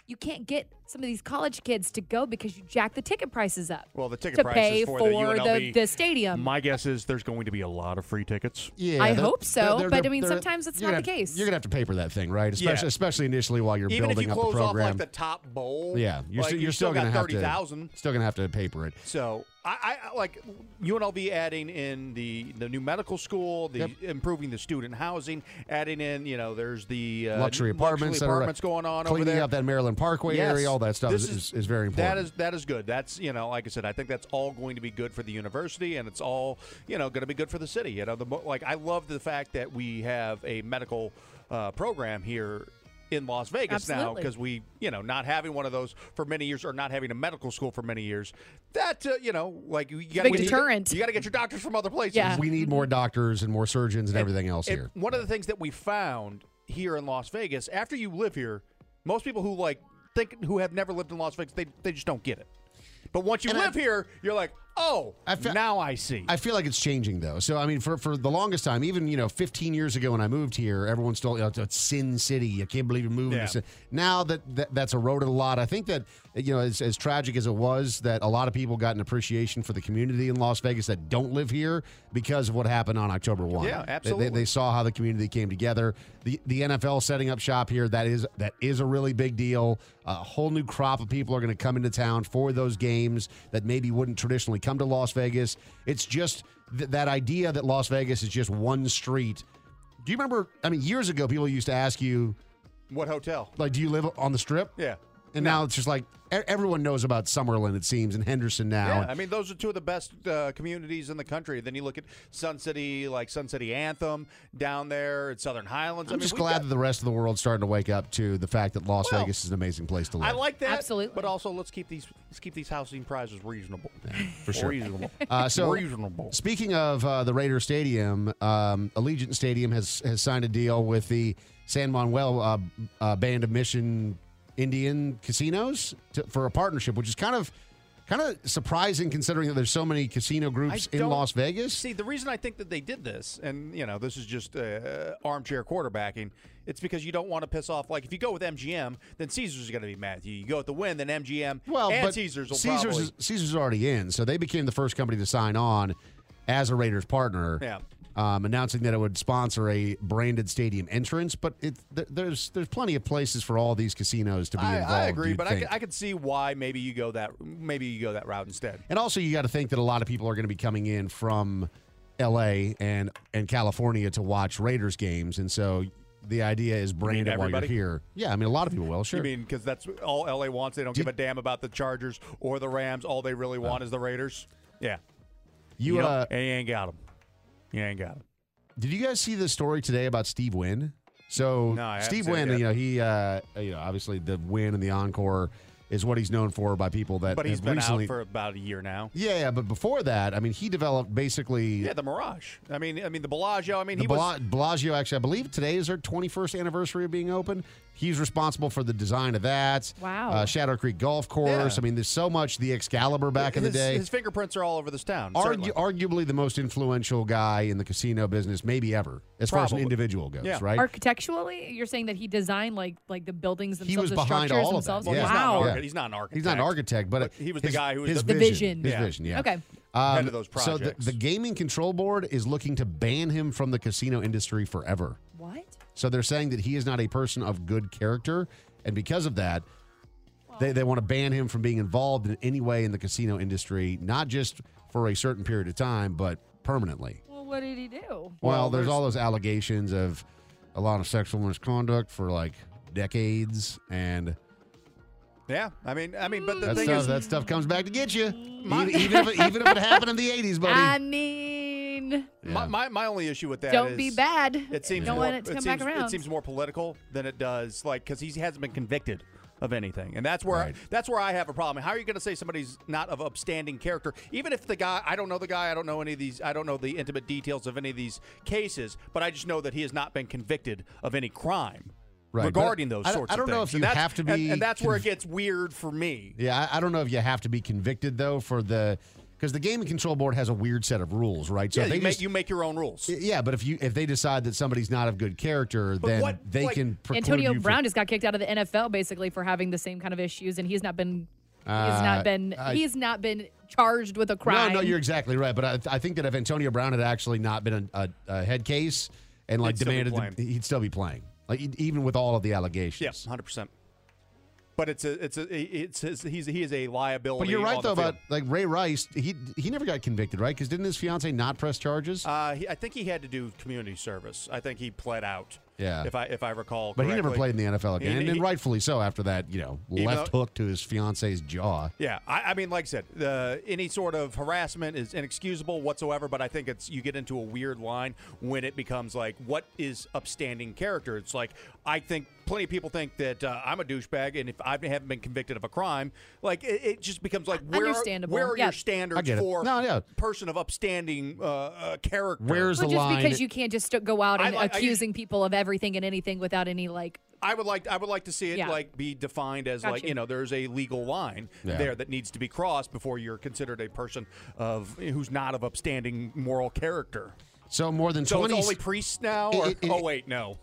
you can't get some of these college kids to go because you jack the ticket prices up. Well, the ticket to prices pay for, for the, U N L V, the, the stadium. My guess is there's going to be a lot of free tickets. Yeah, I they're- hope so, they're- they're- but I mean, they're- sometimes it's you're not the gonna- case. You're gonna have to paper that thing, right? Especially, Yeah. especially initially while you're Even if building you up close the program. off like the top bowl, yeah, you're, like, still, you you're still, got gonna have thirty thousand. to still gonna have to paper it. So I, I like U N L V adding in the the new medical school, the Yep. improving the student housing, adding in you know there's the uh, luxury apartments, luxury that are- apartments going on over cleaning there. up that Maryland Parkway Yes. area, all that stuff This is, is, is very important. That is that is good. That's you know, like I said, I think that's all going to be good for the university, and it's all you know going to be good for the city. You know, the mo- like I love the fact that we have a medical uh, program here in Las Vegas now Absolutely. because we you know not having one of those for many years or not having a medical school for many years. That uh, you know like you got Big deterrent. You got to get your doctors from other places. Yeah. we need more doctors and more surgeons and, everything else And here. one of the things that we found here in Las Vegas, after you live here, most people who like think who have never lived in Las Vegas, they they just don't get it. But once you And I- live here, you're like, oh, I fe- now I see. I feel like it's changing though. So I mean, for for the longest time, even you know, fifteen years ago when I moved here, everyone still you know, it's Sin City. I can't believe you're moving. Yeah. to Sin. Now that, that that's eroded a lot, I think that you know, as, as tragic as it was, that a lot of people got an appreciation for the community in Las Vegas that don't live here because of what happened on October first. Yeah, They- They, absolutely. they saw how the community came together. The the N F L setting up shop here, that is that is a really big deal. A whole new crop of people are going to come into town for those games that maybe wouldn't traditionally come to Las Vegas. It's just th- that idea that Las Vegas is just one street. Do you remember? I mean, years ago, people used to ask you, What hotel? like, do you live on the Strip? Yeah. And now it's just like e- everyone knows about Summerlin, it seems, and Henderson now. Yeah, I mean, those are two of the best uh, communities in the country. Then you look at Sun City, like Sun City Anthem down there at Southern Highlands. I'm I mean, just we've glad got- that the rest of the world's starting to wake up to the fact that Las Well, Vegas is an amazing place to live. I like that, Absolutely. But also, let's keep these let's keep these housing prices reasonable. for sure. Reasonable. Uh, so, reasonable. speaking of uh, the Raider Stadium, um, Allegiant Stadium has has signed a deal with the San Manuel uh, uh, Band of Mission Indian Casinos to, for a partnership, which is kind of kind of surprising considering that there's so many casino groups I in don't- Las Vegas. See, the reason I think that they did this, and you know, this is just uh, armchair quarterbacking. It's because you don't want to piss off. Like if you go with M G M, then Caesars is going to be mad at you. You go with the Win, then M G M Well, and but Caesars will Caesars probably. is, Caesars is already in, so they became the first company to sign on as a Raiders partner. Yeah. Um, announcing that it would sponsor a branded stadium entrance, but it, th- there's there's plenty of places for all these casinos to be I, involved. I agree, you'd but I think. could, I could see why maybe you go that maybe you go that route instead. And also, you got to think that a lot of people are going to be coming in from L A and and California to watch Raiders games, and so the idea is brand it while you're everybody? here. Yeah, I mean, a lot of people will. Sure. You mean because that's all L A wants? They don't give a damn about the Chargers or the Rams. All they really want is the Raiders. Yeah, You, don't- uh, and you ain't got them. You ain't got them. Did you guys see the story today about Steve Wynn? So No, I haven't Steve seen it Wynn, yet. you know, he, uh, you know, obviously the win and the encore is what he's known for by people that But he's have been recently. out for about a year now. yeah, yeah, but before that, I mean, he developed basically. Yeah, the Mirage. I mean, I mean the Bellagio. I mean, The he Bella- was. Bellagio, actually, I believe today is their twenty-first anniversary of being open. He's responsible for the design of that. Wow. Uh, Shadow Creek Golf Course. Yeah. I mean, there's so much. The Excalibur back in the his, day. his fingerprints are all over this town. Argu- certainly. arguably the most influential guy in the casino business, maybe ever, as far as an Probably. individual goes, Yeah. right? Architecturally, you're saying that he designed like like the buildings He themselves, was the behind structures all of that. themselves. Well, Yeah. he's, not an Wow. archi- Yeah. he's not an architect. He's not an architect, but, But he was the his- guy who was his the- The vision. vision. His Yeah. vision, yeah. Okay. Um, Head of those So the, projects. the Gaming Control Board is looking to ban him from the casino industry forever. What? So they're saying that he is not a person of good character, and because of that, they, they want to ban him from being involved in any way in the casino industry, not just for a certain period of time, but permanently. Well, what did he do? Well, Well, there's, there's- all those allegations of a lot of sexual misconduct for like decades, and Yeah, I mean, I mean, but the that thing stuff is, that stuff comes back to get you, My- even, even if it, even if it happened in the eighties, buddy. I mean, my, my my only issue with that don't is be bad. It seems Don't more, want it to come seems, back around. It seems more political than it does, like, because he hasn't been convicted of anything, and that's where Right. that's where I have a problem. How are you going to say somebody's not of upstanding character, even if the guy? I don't know the guy. I don't know any of these. I don't know the intimate details of any of these cases, but I just know that he has not been convicted of any crime. Right, Regarding but those I- sorts I don't of know things. if And you that's- have to and- be and that's where it conv- gets weird for me. Yeah, I, I don't know if you have to be convicted though for the because the gaming control board has a weird set of rules, right? So yeah, if they you, make, just, you make your own rules. yeah, but if you if they decide that somebody's not of good character, then what- they like- can preclude Antonio you Brown from, just got kicked out of the N F L basically for having the same kind of issues, and he's not been. He's Uh, not been. I- he's not been charged with a crime. No, no, you're exactly right. But I, I think that if Antonio Brown had actually not been a, a, a head case and like He'd still be demanded, the, playing. he'd still be playing. Like e- even with all of the allegations. Yeah, one hundred percent. But it's a, it's a, it's his, he's he is a liability. But you're right on though the field. about like Ray Rice. He he never got convicted, right? Because didn't his fiance not press charges? Uh, he, I think he had to do community service. I think he pled out. Yeah. If I if I recall. But he never correctly. played in the N F L again, He- and, and he- rightfully so after that, you know, Even left though- hook to his fiance's jaw. Yeah, I, I mean, like I said, the, any sort of harassment is inexcusable whatsoever. But I think it's you get into a weird line when it becomes like, what is upstanding character? It's like I think plenty of people think that uh, I'm a douchebag, and if I haven't been convicted of a crime, like it, it just becomes like, where are, Understandable. where are Yeah. your I standards get it. for No, yeah. person of upstanding uh, uh, character? Where's Well, the just line? because you can't just go out and I like- I accusing people of everything and anything without any like. I would like I would like to see it Yeah. like be defined as like Gotcha. you know there's a legal line Yeah. there that needs to be crossed before you're considered a person of who's not of upstanding moral character. So more than So twenty. it's only priests now, or It- it- oh wait, no.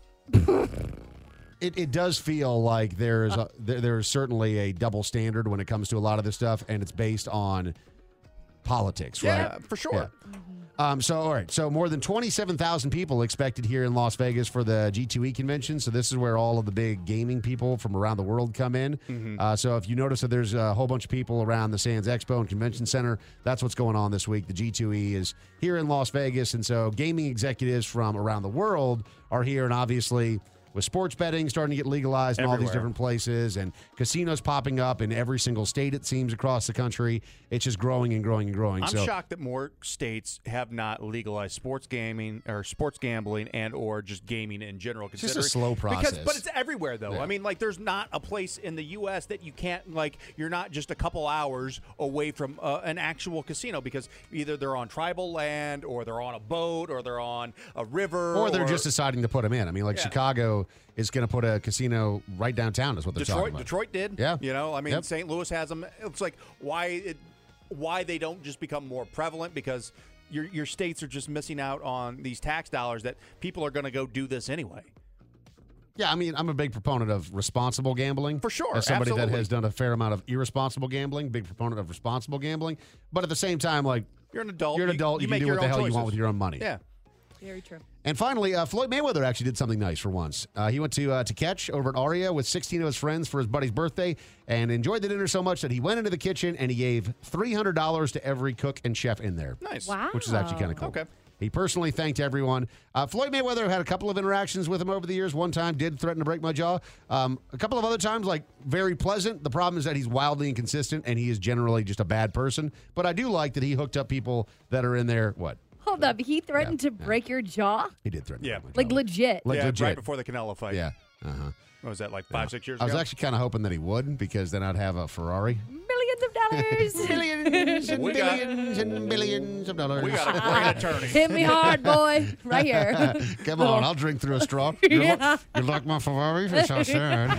It, it does feel like there is a, there, there is certainly a double standard when it comes to a lot of this stuff, and it's based on politics, Yeah, right? for sure. Yeah. Um, so, all right. So, more than twenty-seven thousand people expected here in Las Vegas for the G two E convention. So, this is where all of the big gaming people from around the world come in. Mm-hmm. Uh, so, if you notice that there's a whole bunch of people around the Sands Expo and Convention Center, that's what's going on this week. The G two E is here in Las Vegas. And so, gaming executives from around the world are here. And obviously, with sports betting starting to get legalized in all these Everywhere. different places and casinos popping up in every single state, it seems, across the country, it's just growing and growing and growing. I'm so, shocked that more states have not legalized sports gaming or sports gambling and or just gaming in general. It's just a considering- slow process. Because, but it's everywhere though. Yeah. I mean, like there's not a place in the U S that you can't like. You're not just a couple hours away from uh, an actual casino because either they're on tribal land or they're on a boat or they're on a river Or they're just deciding to put them in. I mean, like Yeah. Chicago is going to put a casino right downtown, is what they're talking Detroit. about. Detroit did. Yeah. You know, I mean, Yep. Saint Louis has them. It's like why it, why they don't just become more prevalent because your your states are just missing out on these tax dollars that people are going to go do this anyway. Yeah, I mean, I'm a big proponent of responsible gambling. For sure, As somebody that absolutely. has done a fair amount of irresponsible gambling, big proponent of responsible gambling. But at the same time, like, You're an adult. you're an You- adult. you You, make can do your what the own hell you want choices. with your own money. Yeah. Very true. And finally, uh, Floyd Mayweather actually did something nice for once. Uh, he went to uh, to Catch over at Aria with sixteen of his friends for his buddy's birthday and enjoyed the dinner so much that he went into the kitchen and he gave three hundred dollars to every cook and chef in there. Nice. Wow. Which is actually kind of cool. Okay. He personally thanked everyone. Uh, Floyd Mayweather had a couple of interactions with him over the years. One time did threaten to break my jaw. Um, a couple of other times, like, very pleasant. The problem is that he's wildly inconsistent and he is generally just a bad person. But I do like that he hooked up people that are in there, what? Hold up. He threatened to break your jaw? He did threaten to Yeah. break my Like legit. Like yeah. legit. Right before the Canelo fight. Yeah. Uh-huh. What was that like five six years I was ago? actually kind of hoping that he would because then I'd have a Ferrari. Millions of dollars. Billions and We got- billions and billions of dollars. We got a great attorney. Hit me hard, boy. Right here. Come on, I'll drink through a straw. You Yeah. like, you like my Ferrari? That's so sad.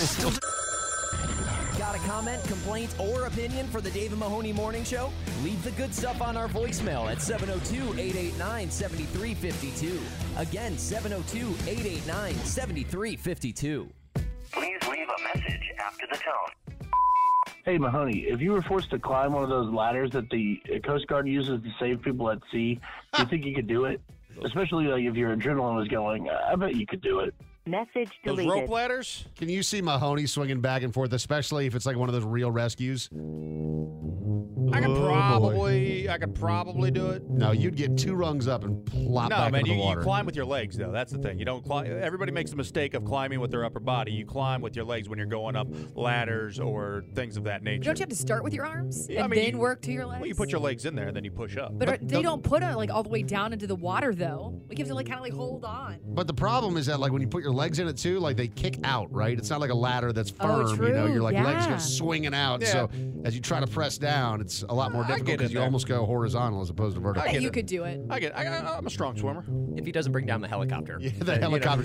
Got a comment, complaint, or opinion for the Dave and Mahoney Morning Show? Leave the good stuff on our voicemail at seven oh two, eight eight nine, seven three five two. Again, seven oh two, eight eight nine, seven three five two. Please leave a message after the tone. Hey, Mahoney, if you were forced to climb one of those ladders that the Coast Guard uses to save people at sea, do you think you could do it? Especially like if your adrenaline was going, I bet you could do it. Message Those deleted. rope ladders? Can you see Mahoney swinging back and forth, especially if it's like one of those real rescues? I could Oh, boy. probably, I could probably do it. No, you'd get two rungs up and plop No, back man, into you, the you water. climb with your legs, though. That's the thing. You don't climb. Everybody makes the mistake of climbing with their upper body. You climb with your legs when you're going up ladders or things of that nature. Don't you have to start with your arms Yeah, I and mean, then you- work to your legs? Well, you put your legs in there and then you push up. But, are, they don't put it like all the way down into the water though. Like you have to like kind of like hold on. But the problem is that like when you put your legs in it too, like they kick out, right? It's not like a ladder that's Oh, firm. You know, true. your like legs Yeah. go swinging out. Yeah. So as you try to press down, it's a lot more I difficult get because in you there. almost go horizontal as opposed to vertical. I get You it. could do it. I get. I, I, I'm a strong swimmer. If he doesn't bring down the helicopter. Yeah, Uh, the you know. helicopter.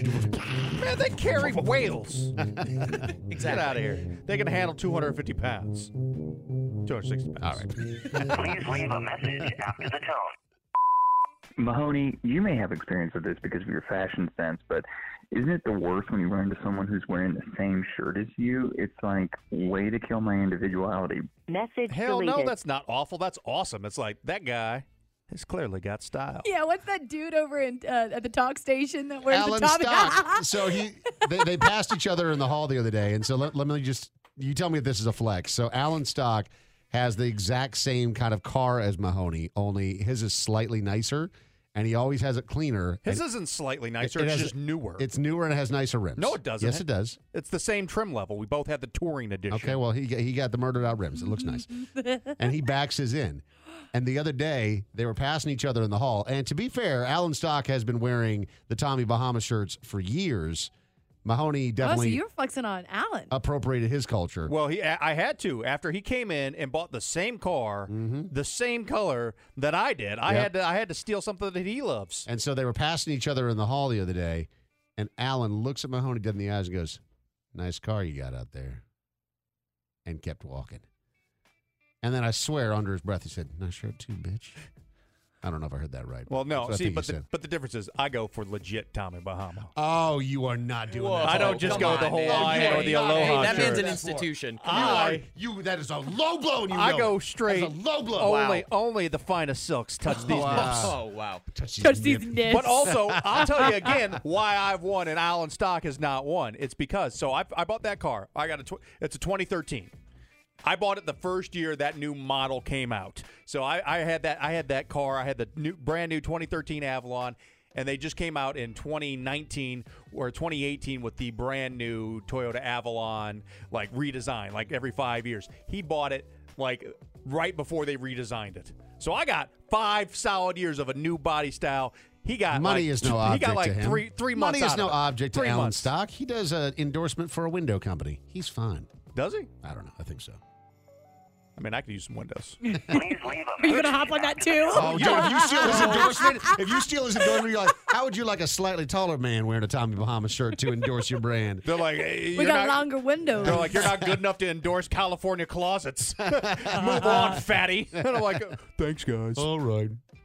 Man, they carry whales. Exactly. Get out of here. They can handle two hundred fifty pounds. two hundred sixty pounds. All right. Please leave a message after the tone. Mahoney, you may have experience with this because of your fashion sense, but isn't it the worst when you run into someone who's wearing the same shirt as you? It's like, way to kill my individuality. Message Hell deleted. no, that's not awful. That's awesome. It's like that guy has clearly got style. Yeah, what's that dude over in uh, at the talk station that wears Alan the top? Stock. So he, they, they passed each other in the hall the other day, and so let, let me just, you tell me if this is a flex. So Alan Stock has the exact same kind of car as Mahoney, only his is slightly nicer, and he always has it cleaner. His and isn't slightly nicer. it it's has- just newer. It's newer and it has nicer rims. No, it doesn't. Yes, it does. It's the same trim level. We both had the touring edition. Okay, well, he he got the murdered out rims. It looks nice. And he backs his in. And the other day, they were passing each other in the hall. And to be fair, Alan Stock has been wearing the Tommy Bahama shirts for years. Mahoney Oh, so definitely you're flexing on Alan. appropriated his culture. Well, he I had to after he came in and bought the same car, the same color that I did. I Yep. had to I had to steal something that he loves. And so they were passing each other in the hall the other day. And Alan looks at Mahoney dead in the eyes and goes, "Nice car you got out there." And kept walking. And then I swear under his breath, he said, "Nice shirt too, bitch." I don't know if I heard that right. Well, That's no, what I see, think but he the, said. but the difference is I go for legit Tommy Bahama. Oh, you are not doing Whoa, that. I don't just come go on, the man. Hawaiian You or are the not- Aloha Hey, that man's shirt. an institution. You I- are, you, that is a low blow, and you I know go it. straight. That's a low blow. Only, only the finest silks touch these Wow. nips. Oh, wow. Touch these Touch these nips. nips. But also, I'll tell you again why I've won and Alan Stock has not won. It's because so I, I bought that car. I got a tw- it's a twenty thirteen. I bought it the first year that new model came out. So I, I had that I had that car. I had the new brand new twenty thirteen Avalon, and they just came out in twenty nineteen or twenty eighteen with the brand new Toyota Avalon, like redesign, like every five years. He bought it like right before they redesigned it. So I got five solid years of a new body style. He got Money like, is no he object got like to him. three three months. Money is out no of it. object to Three Alan months. Stock. He does an endorsement for a window company. He's fine. Does he? I don't know. I think so. I mean, I could use some windows. Please leave a Are you gonna hop on that too? Oh, dude, if you steal his endorsement, if you steal his endorsement, you're like, how would you like a slightly taller man wearing a Tommy Bahama shirt to endorse your brand? They're like, hey, we you're got not, longer windows. They're like, you're not good enough to endorse California closets. Move on, fatty. And I'm like, thanks, guys. All right.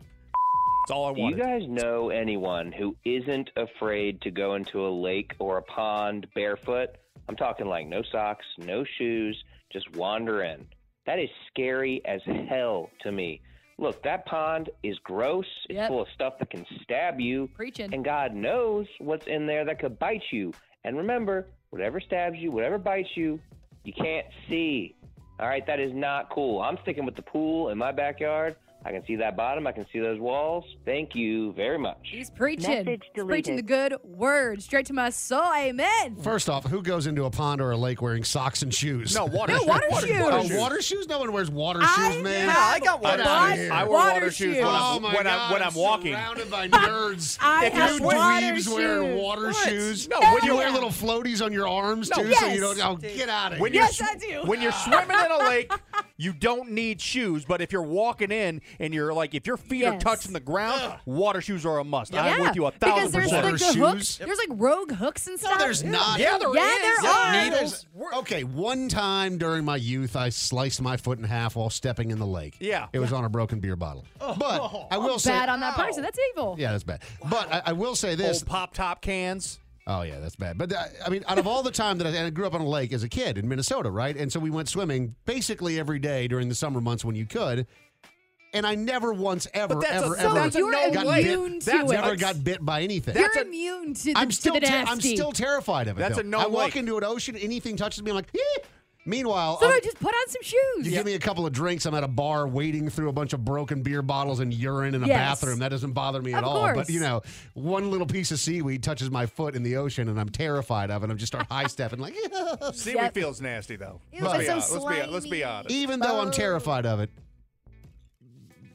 That's all I Do you wanted. guys know anyone who isn't afraid to go into a lake or a pond barefoot? I'm talking like no socks, no shoes, just wander in. That is scary as hell to me. Look, that pond is gross. It's Yep. full of stuff that can stab you. Preaching. And God knows what's in there that could bite you. And remember, whatever stabs you, whatever bites you, you can't see. All right, that is not cool. I'm sticking with the pool in my backyard. I can see that bottom. I can see those walls. Thank you very much. He's preaching. Message He's preaching the deleted. good word straight to my soul. Amen. First off, who goes into a pond or a lake wearing socks and shoes? No, water No, shoes. water shoes. Oh, water shoes? No one wears water I shoes, man. have Yeah, I got water Get outta shoes. here. I wear Water water, shoes when shoes. I'm, Oh my when God, I'm, when I'm walking. surrounded by nerds. I If have you You water dweebs wearing shoes. water What? shoes. No, when when you you- wear little floaties on your arms, No, too, so yes. you don't. Oh, get out of When here. you're Yes, sw- I do. When you're swimming in a lake, you don't need shoes. But if you're walking in and you're like, if your feet are Yes. touching the ground, water shoes are a must. I'm Yeah, with you a because thousand there's percent. like Water the shoes? hooks. There's like rogue hooks and stuff. No, there's not. Yeah, there Yeah, is. there Yeah, are. needles. Okay, one time during my youth, I sliced my foot in half while stepping in the lake. Yeah. It was on a broken beer bottle. But I will say. Bad on that person. That's evil. Yeah, that's bad. But I, I will say this. Old pop top cans. Oh, yeah, that's bad. But, uh, I mean, out of all the time that I, and I grew up on a lake as a kid in Minnesota, right? And so we went swimming basically every day during the summer months when you could. And I never once, ever, But that's a- ever, so ever that's a You're no got lake. immune bit. to That's it. never got bit by anything. You're That's a- immune to the, I'm to still, the ter- nasty. I'm still terrified of it. That's though. a no I walk lake. into an ocean, anything touches me, I'm like, eh. Meanwhile, So I'm- I just put on some shoes. you give me a couple of drinks. I'm at a bar wading through a bunch of broken beer bottles and urine in a Yes. bathroom. That doesn't bother me at Of all. course. But, you know, one little piece of seaweed touches my foot in the ocean and I'm terrified of it. I'm just start high stepping like, Seaweed Yep. feels nasty, though. It let's, was be so honest. let's, be, let's be slimy. honest. even though I'm terrified of it,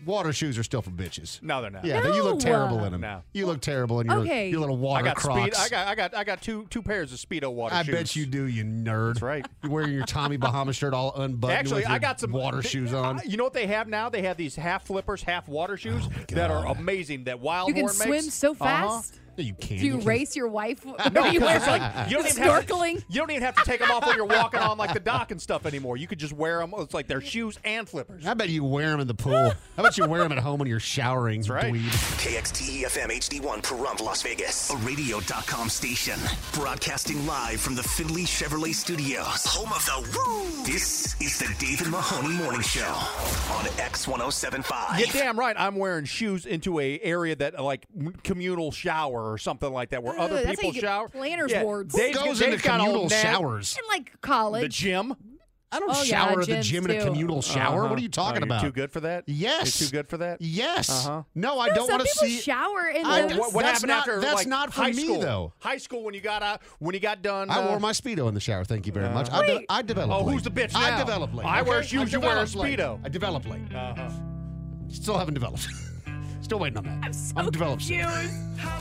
water shoes are still for bitches. No, they're not. Yeah, you look No. terrible in them. No. You look terrible in your, Okay. your little I water got Crocs. speed. I got. I got. I got two two pairs of Speedo water I shoes. bet you do, you nerd. That's right. You're wearing your Tommy Bahama shirt all unbuttoned Actually, with your I got some water they- shoes on. uh, You know what they have now? They have these half flippers, half water shoes that are amazing. That Wildhorn You can makes. swim so Uh-huh. fast. No, you can't. Do you can- race your wife? No, Are you 'cause wear it's like you don't even have to, snorkeling? you don't even have to take them off when you're walking on like the dock and stuff anymore. You could just wear them. It's like they're shoes and flippers. I bet you wear them in the pool. How about you wear them at home when you're showering? That's right. K X T E F M H D one Pahrump, Las Vegas. A radio dot com station. Broadcasting live from the Findlay Chevrolet Studios. Home of the Woo! This is the David Mahoney Morning Show on X one oh seven point five. You're damn right. I'm wearing shoes into a area that like communal shower or something like that where Ugh, other that's how people you get shower. planner's Yeah, wards. Who Dave's- goes Dave's into got all communal net- showers? In like college. The gym. I don't Oh, yeah, shower at the gyms, gym in a too. communal shower. Uh-huh. What are you talking Oh, you're about? Too good for that? Yes. You're too good for that? Yes. Uh-huh. No, I No, don't some want to people see. shower in I the. don't- What, what That's happened not- after that's like, not for high me, school? though. High school when you got uh, when you got done. I uh, wore my Speedo in the shower. Thank you very much. I, Wait. de- I developed Oh, late. who's the bitch I now? developed late. I wear okay? shoes, I you wear a developed late. Speedo. I developed late. Uh-huh. Still haven't developed. Still waiting on that. I'm so I'm developed. confused.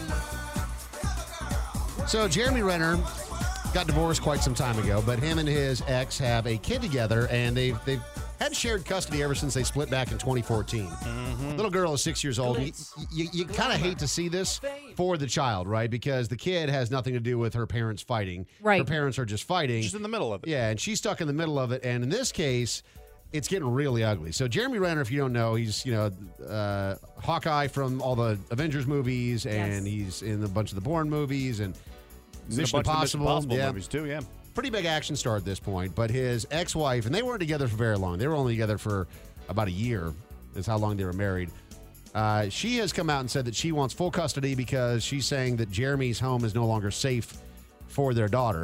So Jeremy Renner got divorced quite some time ago, but him and his ex have a kid together, and they've they've had shared custody ever since they split back in twenty fourteen. Mm-hmm. Little girl is six years old. You, you, you kind of hate to see this for the child, right? Because the kid has nothing to do with her parents fighting. Right. Her parents are just fighting. She's in the middle of it. Yeah, and she's stuck in the middle of it. And in this case, it's getting really ugly. So Jeremy Renner, if you don't know, he's you know uh, Hawkeye from all the Avengers movies, and Yes. he's in a bunch of the Bourne movies and He's in a Mission bunch of Impossible. Mission Impossible yeah. movies too. Yeah. Pretty big action star at this point. But his ex-wife, and they weren't together for very long. They were only together for about a year. Is how long they were married. Uh, she has come out and said that she wants full custody because she's saying that Jeremy's home is no longer safe for their daughter.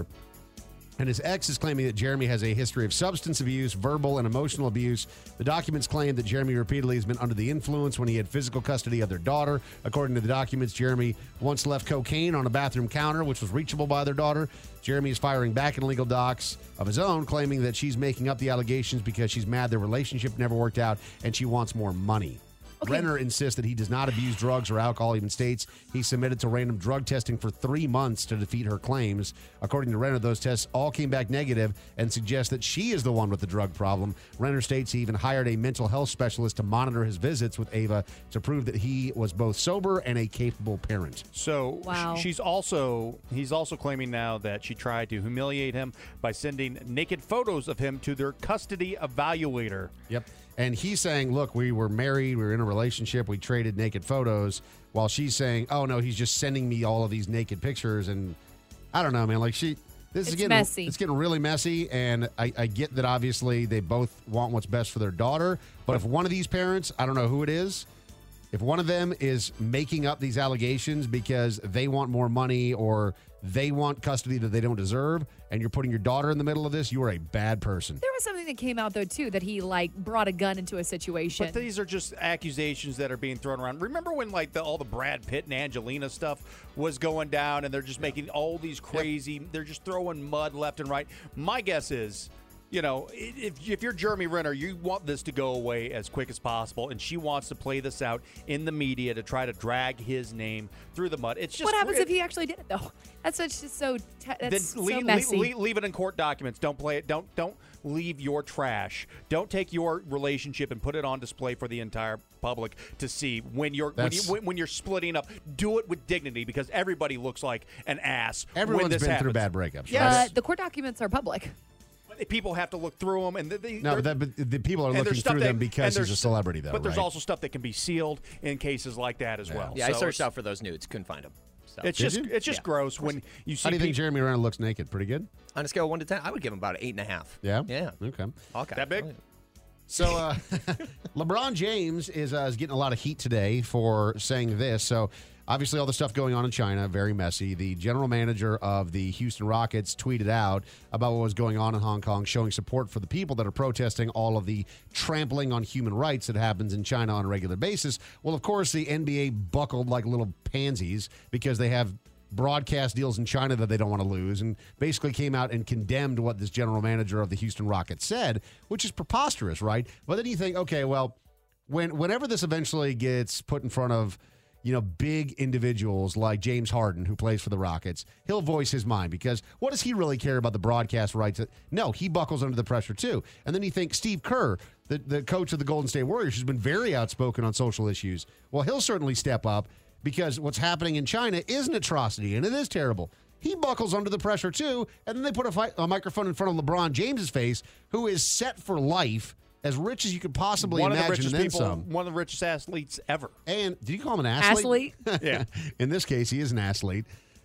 And his ex is claiming that Jeremy has a history of substance abuse, verbal and emotional abuse. The documents claim that Jeremy repeatedly has been under the influence when he had physical custody of their daughter. According to the documents, Jeremy once left cocaine on a bathroom counter, which was reachable by their daughter. Jeremy is firing back in legal docs of his own, claiming that she's making up the allegations because she's mad their relationship never worked out and she wants more money. Okay. Renner insists that he does not abuse drugs or alcohol, even states he submitted to random drug testing for three months to defeat her claims. According to Renner, those tests all came back negative and suggest that she is the one with the drug problem. Renner states he even hired a mental health specialist to monitor his visits with Ava to prove that he was both sober and a capable parent. So sh- Wow. she's also he's also claiming now that she tried to humiliate him by sending naked photos of him to their custody evaluator. Yep. And he's saying, look, we were married, we were in a relationship, we traded naked photos, while she's saying, oh, no, he's just sending me all of these naked pictures. And I don't know, man. Like, she, this is It's getting messy. It's getting really messy. And I, I get that obviously they both want what's best for their daughter. But if one of these parents, I don't know who it is, if one of them is making up these allegations because they want more money or they want custody that they don't deserve, and you're putting your daughter in the middle of this, you are a bad person. There was something that came out though too that he like brought a gun into a situation. But these are just accusations that are being thrown around. Remember when like the, all the Brad Pitt and Angelina stuff was going down, and they're just making all these crazy. They're just throwing mud left and right. My guess is, you know, if, if you're Jeremy Renner, you want this to go away as quick as possible, and she wants to play this out in the media to try to drag his name through the mud. It's just what happens it, if he actually did it though? That's such just so te- that's then so leave, messy. leave, leave it in court documents. Don't play it. Don't don't leave your trash. Don't take your relationship and put it on display for the entire public to see when you're when, you, That's- when, when you're splitting up. Do it with dignity because everybody looks like an ass. when Everyone's this been happens. through bad breakups, Yes. Uh, the court documents are public. But people have to look through them, and they, they, No, they're- but, that, but the people are and there's looking stuff through that- them and because he's there's- a celebrity, though. But there's right? also stuff that can be sealed in cases like that as well. Yeah, I So searched it's- out for those nudes, couldn't find them. So. It's Did just you? it's just Yeah, gross when you see. How do you think people- Jeremy Renner looks naked? Pretty good? On a scale of one to ten, I would give him about an eight and a half. Yeah? Yeah. Okay. Okay. that big? So, uh, LeBron James is, uh, is getting a lot of heat today for saying this. So, obviously, all the stuff going on in China, very messy. The general manager of the Houston Rockets tweeted out about what was going on in Hong Kong, showing support for the people that are protesting all of the trampling on human rights that happens in China on a regular basis. Well, of course, the N B A buckled like little pansies because they have broadcast deals in China that they don't want to lose, and basically came out and condemned what this general manager of the Houston Rockets said, which is preposterous, right? But then you think, okay, well, when whenever this eventually gets put in front of, you know, big individuals like James Harden, who plays for the Rockets, he'll voice his mind because what does he really care about the broadcast rights? No, he buckles under the pressure too. And then you think Steve Kerr, the, the coach of the Golden State Warriors, who's been very outspoken on social issues. Well, he'll certainly step up because what's happening in China is an atrocity and it is terrible. He buckles under the pressure too, and then they put a, fi- a microphone in front of LeBron James's face, who is set for life, as rich as you could possibly one imagine, of the richest and then people, some. One of the richest athletes ever. And did you call him an athlete? Athlete? Yeah. In this case, he is an athlete.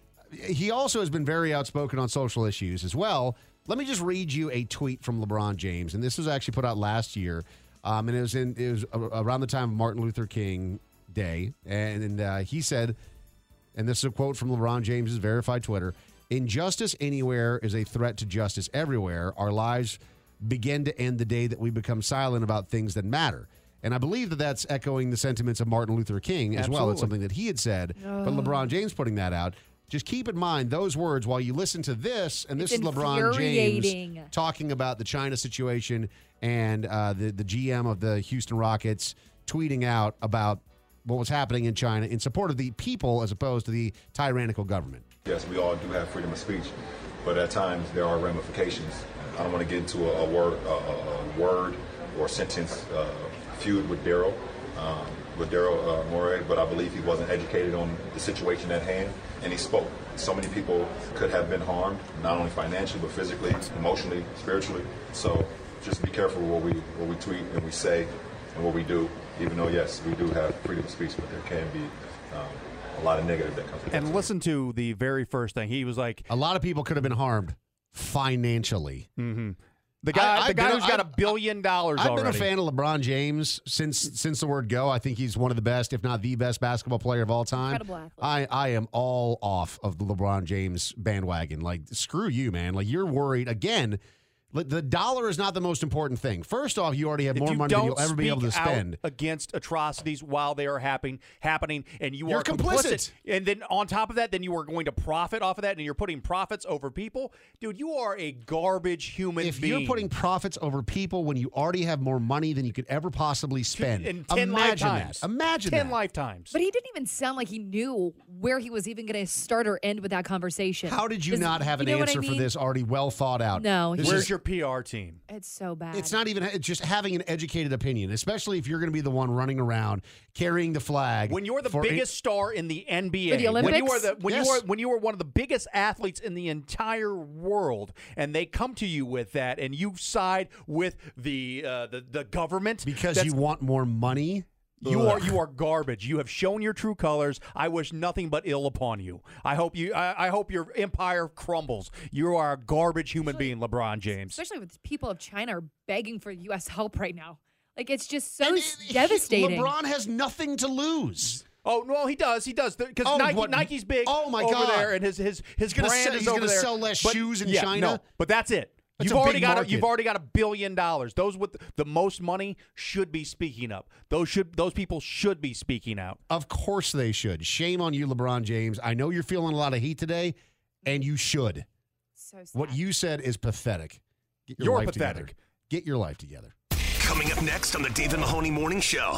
He also has been very outspoken on social issues as well. Let me just read you a tweet from LeBron James, and this was actually put out last year, um, and it was in it was around the time of Martin Luther King Day, and, and uh, he said, and this is a quote from LeBron James's verified Twitter: "Injustice anywhere is a threat to justice everywhere. Our lives begin to end the day that we become silent about things that matter." And I believe that that's echoing the sentiments of Martin Luther King as well. It's Absolutely. something that he had said, Oh. but LeBron James putting that out. Just keep in mind those words while you listen to this, and this It's is LeBron James infuriating. talking about the China situation and uh, the, the G M of the Houston Rockets tweeting out about what was happening in China in support of the people as opposed to the tyrannical government. Yes, we all do have freedom of speech, but at times there are ramifications. I don't want to get into a, a word, a, a word or sentence uh, feud with Daryl, um, with Daryl uh, Morey, but I believe he wasn't educated on the situation at hand, and he spoke. So many people could have been harmed, not only financially, but physically, emotionally, spiritually. So just be careful what we what we tweet and we say and what we do. Even though yes, we do have freedom of speech, but there can be um, a lot of negative that comes with it. And listen to the very first thing. He was like, A lot of people could have been harmed financially. mm-hmm. the guy, I- the I've guy been- who's got a I've- billion dollars I've already. been a fan of LeBron James since since the word go. I think he's one of the best, if not the best, basketball player of all time. Incredible athlete. I, I am all off of the LeBron James bandwagon. Like, screw you, man. Like, you're worried again. li- The dollar is not the most important thing. First off, you already have If more you money than don't you'll ever be able to speak out spend. against atrocities while they are happening, happening, and you You're are complicit. and then on top of that, then you are going to profit off of that, and you're putting profits over people, dude. You are a garbage human If being. you're putting profits over people when you already have more money than you could ever possibly spend, in ten imagine lifetimes, that. Imagine ten that. lifetimes. But he didn't even sound like he knew where he was even going to start or end with that conversation. How did you Is- not have an you know what I answer for mean? this already well thought out? No, This Where's is- your P R team? It's so bad. It's not even it's just having an educated opinion, especially if you're going to be the one running around carrying the flag. When you're the for- biggest star in the N B A, For the when you are Olympics? the when Yes. you are when you are one of the biggest athletes in the entire world, and they come to you with that, and you side with the uh, the the government because that's- you want more money. You are Ugh. you are garbage. You have shown your true colors. I wish nothing but ill upon you. I hope you. I, I hope your empire crumbles. You are a garbage human being, LeBron James. Especially with people of China are begging for U S help right now. Like, it's just so And s- it- he- devastating. LeBron has nothing to lose. Oh no, he does. He does because Oh, Nike, what- Nike's big. Oh, my over God. there, and his his his He's gonna brand sell- is he's over gonna there. sell less But- shoes in yeah, China? No, but that's it. That's You've a already big got a, market. you've already got a billion dollars. Those with the most money should be speaking up. Those should those people should be speaking out. Of course they should. Shame on you, LeBron James. I know you're feeling a lot of heat today, and you should. So sad. What you said is pathetic. Get your You're life pathetic. together. Get your life together. Coming up next on the David Mahoney Morning Show.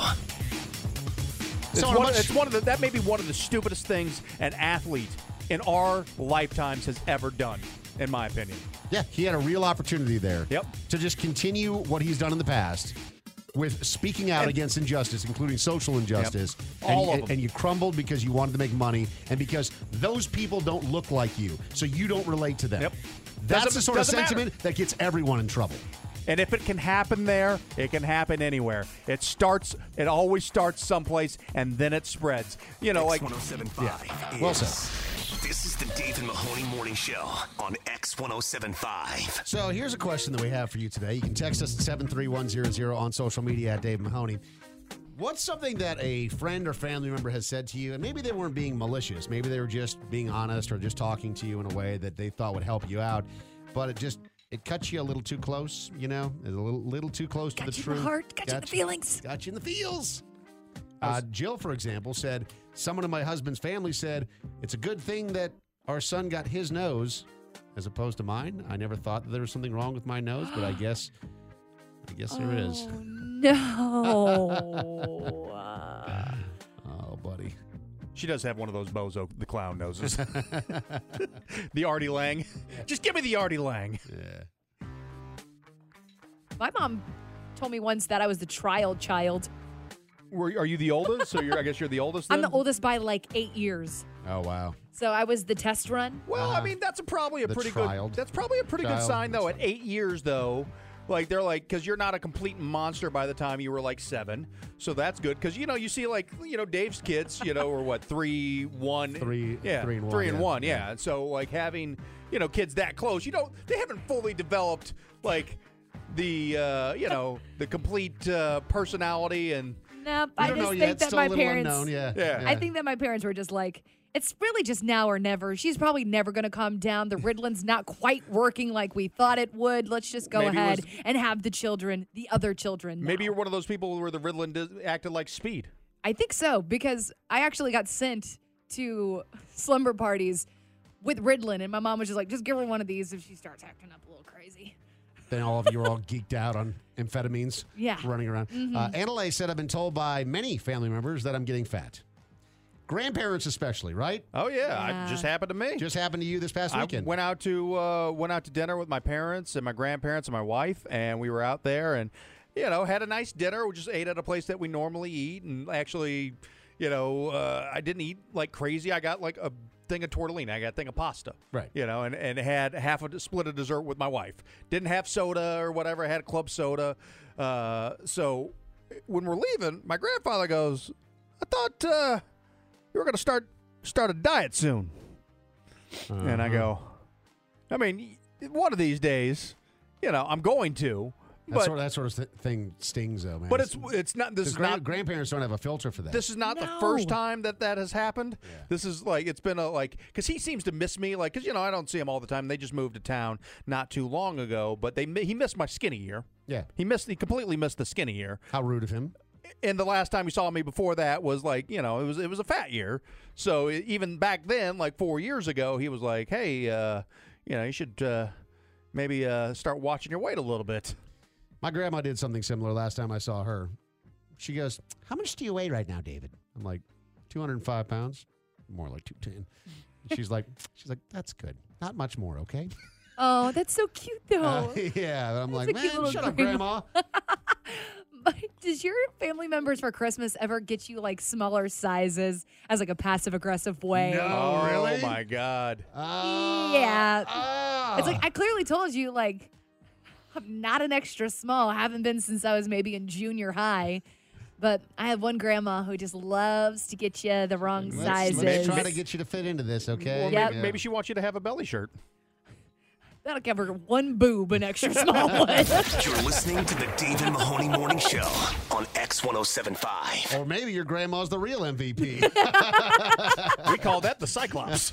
It's, So one, much- it's one of the that may be one of the stupidest things an athlete in our lifetimes has ever done, in my opinion. Yeah, he had a real opportunity there. Yep. To just continue what he's done in the past with speaking out And- against injustice, including social injustice. Yep. And, All of and, them. and you crumbled because you wanted to make money and because those people don't look like you, so you don't relate to them. Yep. That's Doesn't- the sort of doesn't matter. sentiment that gets everyone in trouble. And if it can happen there, it can happen anywhere. It starts. It always starts someplace, and then it spreads. You know, like X ten seventy-five. Well is- said. This is the David Mahoney Morning Show on X ten seventy-five. So here's a question that we have for you today. You can text us at seven three one zero zero on social media at Dave Mahoney. What's something that a friend or family member has said to you, and maybe they weren't being malicious, maybe they were just being honest or just talking to you in a way that they thought would help you out, but it just it cut you a little too close, you know, a little, little too close Got to the you truth. in the heart, got you in the feelings. Got you in the feels. Uh, Jill, for example, said, someone in my husband's family said, it's a good thing that our son got his nose as opposed to mine. I never thought that there was something wrong with my nose, but I guess I guess there is. Oh, No. Uh, oh, buddy. She does have one of those Bozo the Clown noses. The Artie Lang. Just give me the Artie Lang. Yeah. my mom told me once that I was the trial child. Were, are you the oldest? So you're, I guess you're the oldest then? I'm the oldest by like eight years. Oh, wow. So I was the test run. Well, I mean, that's a probably a The pretty child. good. That's probably a pretty good Child. sign, though. At eight years, though, like they're like, because you're not a complete monster by the time you were like seven, so that's good. Because you know, you see like you know Dave's kids, you know, or what three, one, Three- yeah, three and one, three and yeah. one, yeah. And so like having you know kids that close, you know, they haven't fully developed like the uh, you know the complete uh, personality and. Nope. We I don't just know think yet. that Still my a little parents. unknown, yeah. Yeah. I think that my parents were just like, it's really just now or never. She's probably never going to calm down. The Ritalин's not quite working like we thought it would. Let's just go Maybe it ahead was- and have the children, the other children. now. Maybe you're one of those people where the Ritalin does, acted like speed. I think so because I actually got sent to slumber parties with Ritalin, and my mom was just like, just give her one of these if she starts acting up a little crazy. Then all of you were all geeked out on amphetamines. Yeah. Running around. Mhm. Uh, Annalay said, I've been told by many family members that I'm getting fat. Grandparents especially, right? Oh yeah, it just happened to me. Just happened to you this past I weekend. went out to uh, went out to dinner with my parents and my grandparents and my wife, and we were out there and you know had a nice dinner. We just ate at a place that we normally eat, and actually, you know, uh, I didn't eat like crazy. I got like a thing of tortellini. I got a thing of pasta. Right. You know, and, and had half a split of dessert with my wife. Didn't have soda or whatever. I had a club soda. Uh, so when we're leaving, my grandfather goes, "I thought uh, you were going to start start a diet soon." And I go, I mean, one of these days, you know, I'm going to. That But sort, of, that sort of th- thing stings, though, man. But it's it's not. This The is gran- not. grandparents don't have a filter for that. This is not the first time that that has happened. This is like it's been a like because he seems to miss me like because you know I don't see him all the time. They just moved to town not too long ago, but they mi- he missed my skinny year. Yeah. He missed he completely missed the skinny year. How rude of him. And the last time he saw me before that was like you know it was it was a fat year. So e- even back then, like four years ago, he was like, hey, uh, you know, you should uh, maybe uh, start watching your weight a little bit. My grandma did something similar last time I saw her. She goes, how much do you weigh right now, David? I'm like, two hundred five pounds. More like two ten. She's like, she's like, that's good. Not much more, okay? Oh, that's so cute, though. Uh, yeah. I'm like, a cute man, little shut up, grandma." grandma. Does your family members for Christmas ever get you like smaller sizes as like a passive aggressive way? Oh my God. Yeah. It's like I clearly told you like I'm not an extra small. I haven't been since I was maybe in junior high. But I have one grandma who just loves to get you the wrong Let's, sizes. let's try to get you to fit into this, okay? Well, Yep. maybe, maybe she wants you to have a belly shirt. That'll cover one boob, an extra small one. You're listening to the Dave and Mahoney Morning Show on X one oh seven point five. Or maybe your grandma's the real M V P. We call that the Cyclops.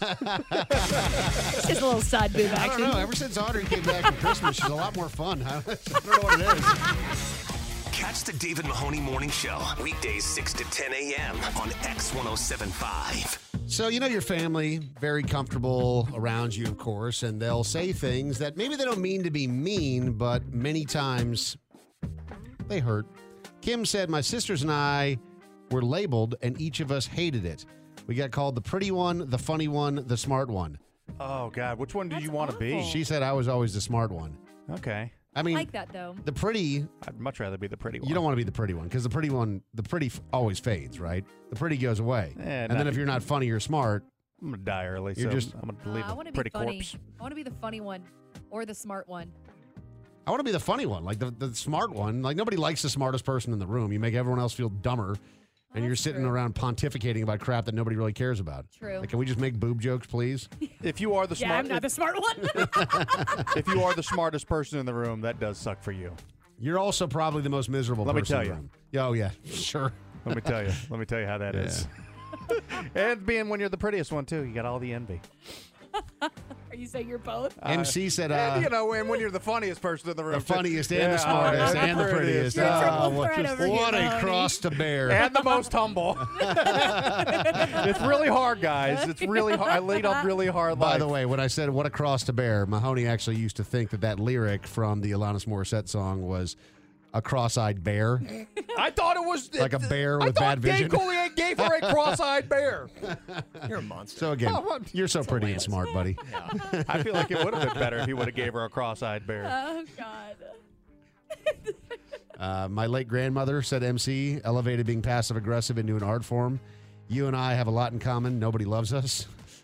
It's just a little side boob I action. don't know. Ever since Audrey came back from Christmas, she's a lot more fun. I don't know what it is. Catch the Dave and Mahoney Morning Show weekdays six to ten a.m. on X one oh seven point five. So, you know your family, very comfortable around you, of course, and they'll say things that maybe they don't mean to be mean, but many times they hurt. Kim said, my sisters and I were labeled, and each of us hated it. We got called the pretty one, the funny one, the smart one. Oh, God. Which one did you want to be? She said I was always the smart one. Okay. I mean, I like that though. the pretty, I'd much rather be the pretty one. you don't want to be the pretty one because the pretty one, the pretty f- always fades, right? The pretty goes away. Eh, and not- then if you're not funny or smart, I'm going to die early, You're so just- I'm going to Uh, leave I a want to be pretty funny. corpse. I want to be the funny one or the smart one. I want to be the funny one, like the, the smart one. Like nobody likes the smartest person in the room. You make everyone else feel dumber, and you're sitting around pontificating about crap that nobody really cares about. True. Like, can we just make boob jokes, please? If you are the Yeah, smart, I'm not the smart one. if, if you are the smartest person in the room, that does suck for you. You're also probably the most miserable Let me person tell in the you. room. Yeah, oh, yeah, sure. Let me tell you. Let me tell you how that is. And being when you're the prettiest one too, you got all the envy. Are you saying you're both? M C said, uh, and, you know, and when you're the funniest person in the room, the too. funniest and Yeah, the smartest and and the prettiest. You're a Oh, triple what threat just- over here, what a Mahoney. cross to bear. and the most humble. It's really hard, guys. It's really hard. I laid a really hard By life. the way, when I said what a cross to bear, Mahoney actually used to think that that lyric from the Alanis Morissette song was, a cross-eyed bear. I thought it was Like a bear I with thought bad vision. Dave Coulier gave her a cross-eyed bear. You're a monster. So again, Oh, I'm- you're so pretty and smart, buddy. I feel like it would have been better if he would have gave her a cross-eyed bear. Oh, God. Uh, my late grandmother said M C elevated being passive aggressive into an art form. You and I have a lot in common. Nobody loves us.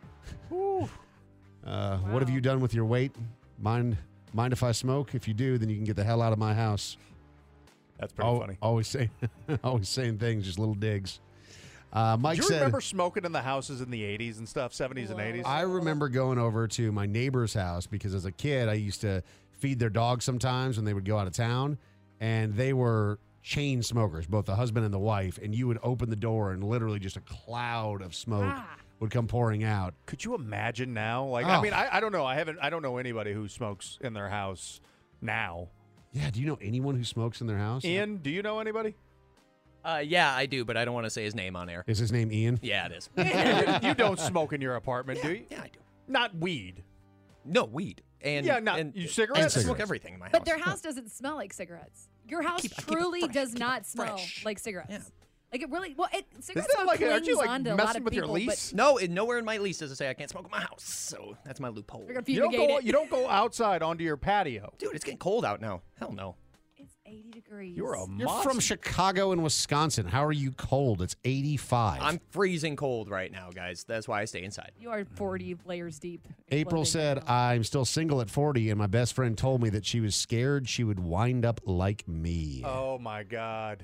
Uh, What have you done with your weight? Mind, mind if I smoke? If you do, then you can get the hell out of my house. That's pretty Al- funny. Always saying, always saying things, just little digs. Uh, Mike Do you said, remember smoking in the houses in the eighties and stuff, seventies and eighties? I remember going over to my neighbor's house because as a kid, I used to feed their dogs sometimes when they would go out of town, and they were chain smokers, both the husband and the wife, and you would open the door and literally just a cloud of smoke would come pouring out. Could you imagine now? Like, Oh. I mean, I, I don't know. I haven't. I don't know anybody who smokes in their house now. Yeah, do you know anyone who smokes in their house? Ian, do you know anybody? Uh, yeah, I do, but I don't want to say his name on air. Is his name Ian? Yeah, it is. you don't smoke in your apartment, do you? Yeah, I do. Not weed. No, weed. And Yeah, not- and, you cigarettes? I And smoke cigarettes. everything in my house. But their house doesn't smell like cigarettes. Your house keep- I keep it truly fresh. does Keep it not smell fresh. like cigarettes. Yeah. Like it really, well, it, cigarettes that smoke like- aren't clings you, like, onto a messing lot of with your people, lease? No, it, nowhere in my lease does it say I can't smoke in my house. So that's my loophole. but they're gonna You don't fumigate go. it. You don't go outside onto your patio. Dude, it's getting cold out now. Hell no. It's eighty degrees. You're a You're monster. from Chicago and Wisconsin. How are you cold? It's eighty-five. I'm freezing cold right now, guys. That's why I stay inside. You are forty layers deep. in April clothing said, right now. I'm still single at forty, and my best friend told me that she was scared she would wind up like me. Oh my God.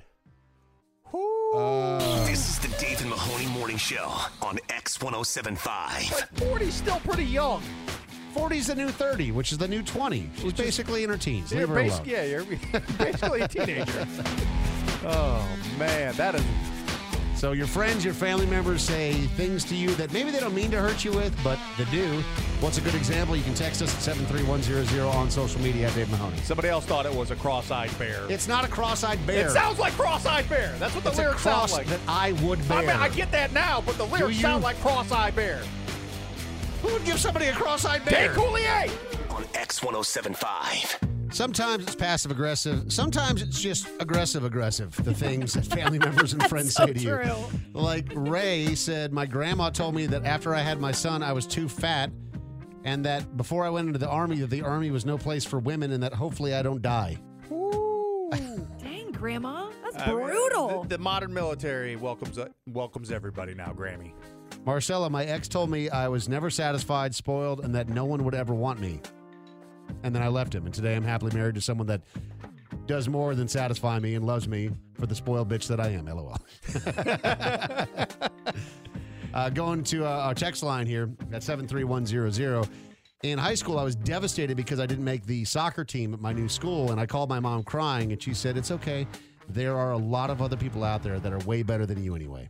Uh, This is the Dave and Mahoney Morning Show on X ten seventy-five. But forty's still pretty young. forty's the new thirty, which is the new twenty. She's basically in her teens. You're Leave her bas- alone. yeah, you're basically a teenager. Oh man, that is. So your friends, your family members say things to you that maybe they don't mean to hurt you with, but they do. What's a good example? You can text us at seven three one zero zero on social media at Dave Mahoney. Somebody else thought it was a cross-eyed bear. It's not a cross-eyed bear. It sounds like cross-eyed bear. That's what the It's a lyrics sound cross like. that I would bear. I, mean, I get that now, but the lyrics you? sound like cross-eyed bear. Who would give somebody a cross-eyed bear? Dave Coulier. On X ten seventy-five. Sometimes it's passive aggressive. Sometimes it's just aggressive aggressive. The things that family members and friends say to true. you. Like Ray said, my grandma told me that after I had my son, I was too fat, and that before I went into the army, that the army was no place for women, and that hopefully I don't die. Dang, Grandma, that's I mean, brutal. the, the modern military welcomes uh, welcomes everybody now, Grammy. Marcella, my ex told me I was never satisfied, spoiled, and that no one would ever want me. And then I left him, and today I'm happily married to someone that does more than satisfy me and loves me for the spoiled bitch that I am. LOL. uh, going to uh, our text line here at seven three one zero zero. In high school, I was devastated because I didn't make the soccer team at my new school, and I called my mom crying, and she said, it's okay. There are a lot of other people out there that are way better than you anyway.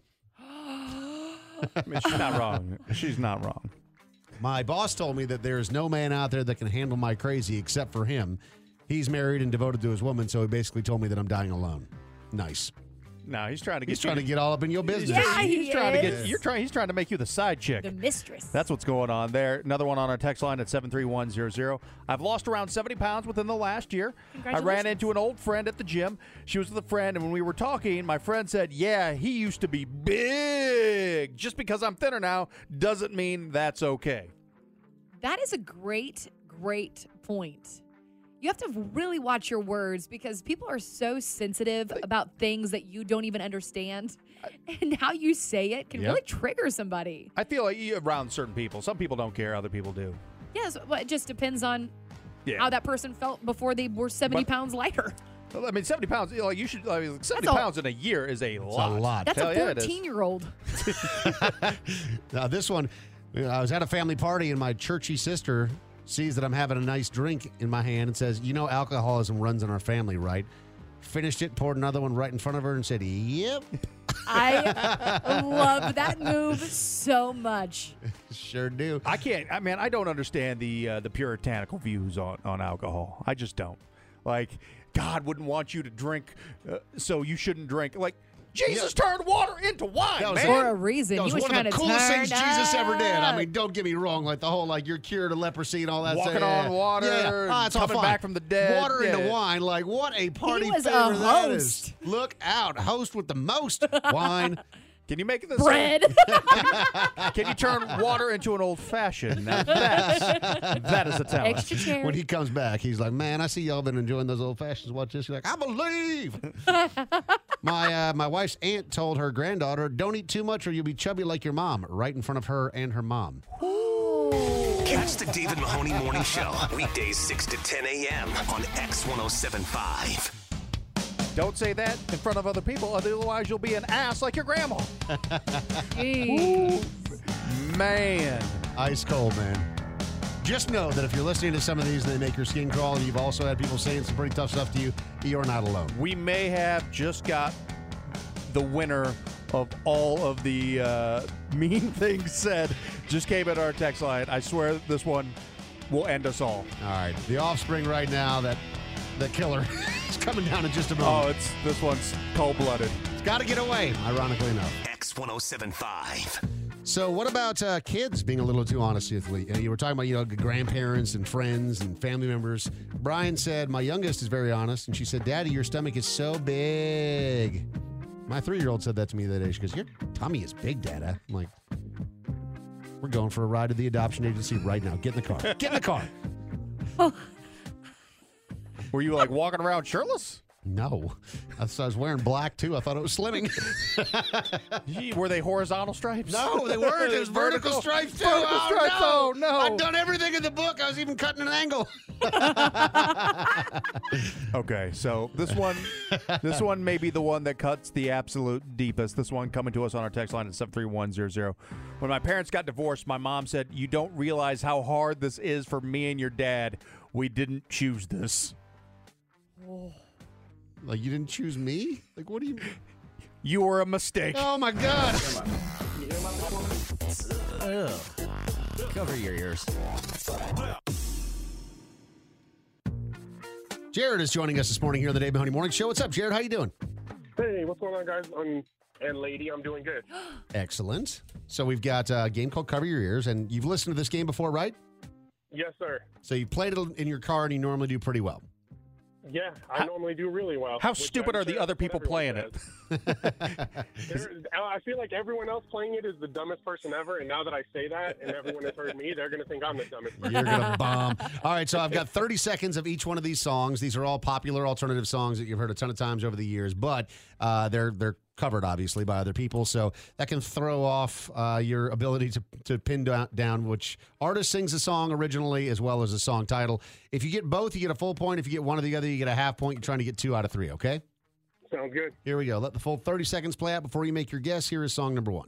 I mean, she's not wrong. She's not wrong. My boss told me that there is no man out there that can handle my crazy except for him. He's married and devoted to his woman, so he basically told me that I'm dying alone. Nice. No, he's trying to get. He's you trying to get all up in your business. Yeah, he's, he he's trying to is. get. You're trying. He's trying to make you the side chick. The mistress. That's what's going on there. Another one on our text line at seven three one zero zero. I've lost around seventy pounds within the last year. I ran Congratulations. into an old friend at the gym. She was with a friend, and when we were talking, my friend said, yeah, he used to be big. Just because I'm thinner now doesn't mean that's okay. That is a great, great point. You have to really watch your words because people are so sensitive about things that you don't even understand. And how you say it can Yep. really trigger somebody. I feel like you- around certain people. Some people don't care. Other people do. Yes, well, it just depends on Yeah. how that person felt before they were seventy But- pounds lighter. Well, I mean, seventy pounds. Like you should. I mean, seventy That's a- pounds in a year is a It's lot. a lot. That's Hell a yeah, it is. fourteen-year-old. Now, this one, I was at a family party, and my churchy sister sees that I'm having a nice drink in my hand and says, you know, alcoholism runs in our family, right? Finished it, poured another one right in front of her and said, yep. I love that move so much. Sure do. I can't. I mean, I don't understand the uh, the puritanical views on, on alcohol. I just don't. Like, God wouldn't want you to drink, uh, so you shouldn't drink. Like, Jesus turned water into wine, That was man. For a reason. That was, he was one trying of the to coolest turn things Jesus ever did. I up. mean, don't get me wrong. Like the whole, like, you're cured of leprosy and all that Walking stuff. on Yeah. water Yeah. and Oh, it's all coming fine. back from the dead. Water Yeah. into wine. Like, what a party was a favor that is. host. Look out. Host with the most wine. Can you make this Bread. Can you turn water into an old fashioned? Now that's that is a talent. Extra cherry. When he comes back, he's like, man, I see y'all been enjoying those old fashions. Watch this. You're like, I believe. my uh, my wife's aunt told her granddaughter, don't eat too much or you'll be chubby like your mom, right in front of her and her mom. Catch the David Mahoney Morning Show weekdays six to ten a.m. on X one oh seven point five. Don't say that in front of other people, otherwise you'll be an ass like your grandma. Jeez. Man. Ice cold, man. Just know that if you're listening to some of these and they make your skin crawl and you've also had people saying some pretty tough stuff to you, you're not alone. We may have just got the winner of all of the uh, mean things said. Just came at our text line. I swear this one will end us all. All right. The offspring right now, that the killer, is coming down in just a moment. Oh, it's this one's cold-blooded. It's got to get away, ironically enough. X one oh seven point five. So what about uh, kids being a little too honest with you? You were talking about, you know, grandparents and friends and family members. Brian said, my youngest is very honest, and she said, Daddy, your stomach is so big. My three-year-old said that to me the other day. She goes, your tummy is big, Dada. I'm like, we're going for a ride to the adoption agency right now. Get in the car. Get in the car. Were you like walking around shirtless? No. I was, I was wearing black, too. I thought it was slimming. Gee, were they horizontal stripes? No, they weren't. It was vertical, Vertical- stripes, too. vertical oh, stripes. no. Oh, no. I've done everything in the book. I was even cutting an angle. Okay, so this one, this one may be the one that cuts the absolute deepest. This one coming to us on our text line at seven three one zero zero. When my parents got divorced, my mom said, "You don't realize how hard this is for me and your dad. We didn't choose this." Like, you didn't choose me? Like, what do you... You were a mistake. Oh, my God. Ugh. Cover your ears. Jared is joining us this morning here on the Dave Mahoney Morning Show. What's up, Jared? How you doing? Hey, what's going on, guys? Um, and lady, I'm doing good. Excellent. So we've got a game called Cover Your Ears, and you've listened to this game before, right? Yes, sir. So you played it in your car, and you normally do pretty well. Yeah, I normally do really well. How which stupid I'm are the sure other what people playing everyone it? says. There- I feel like everyone else playing it is the dumbest person ever, and now that I say that and everyone has heard me, they're going to think I'm the dumbest person. You're going to bomb. All right, so I've got thirty seconds of each one of these songs. These are all popular alternative songs that you've heard a ton of times over the years, but uh, they're they're covered, obviously, by other people, so that can throw off uh, your ability to, to pin down, down which artist sings the song originally as well as the song title. If you get both, you get a full point. If you get one or the other, you get a half point. You're trying to get two out of three, okay? Sounds good. Here we go. Let the full thirty seconds play out before you make your guess. Here is song number one.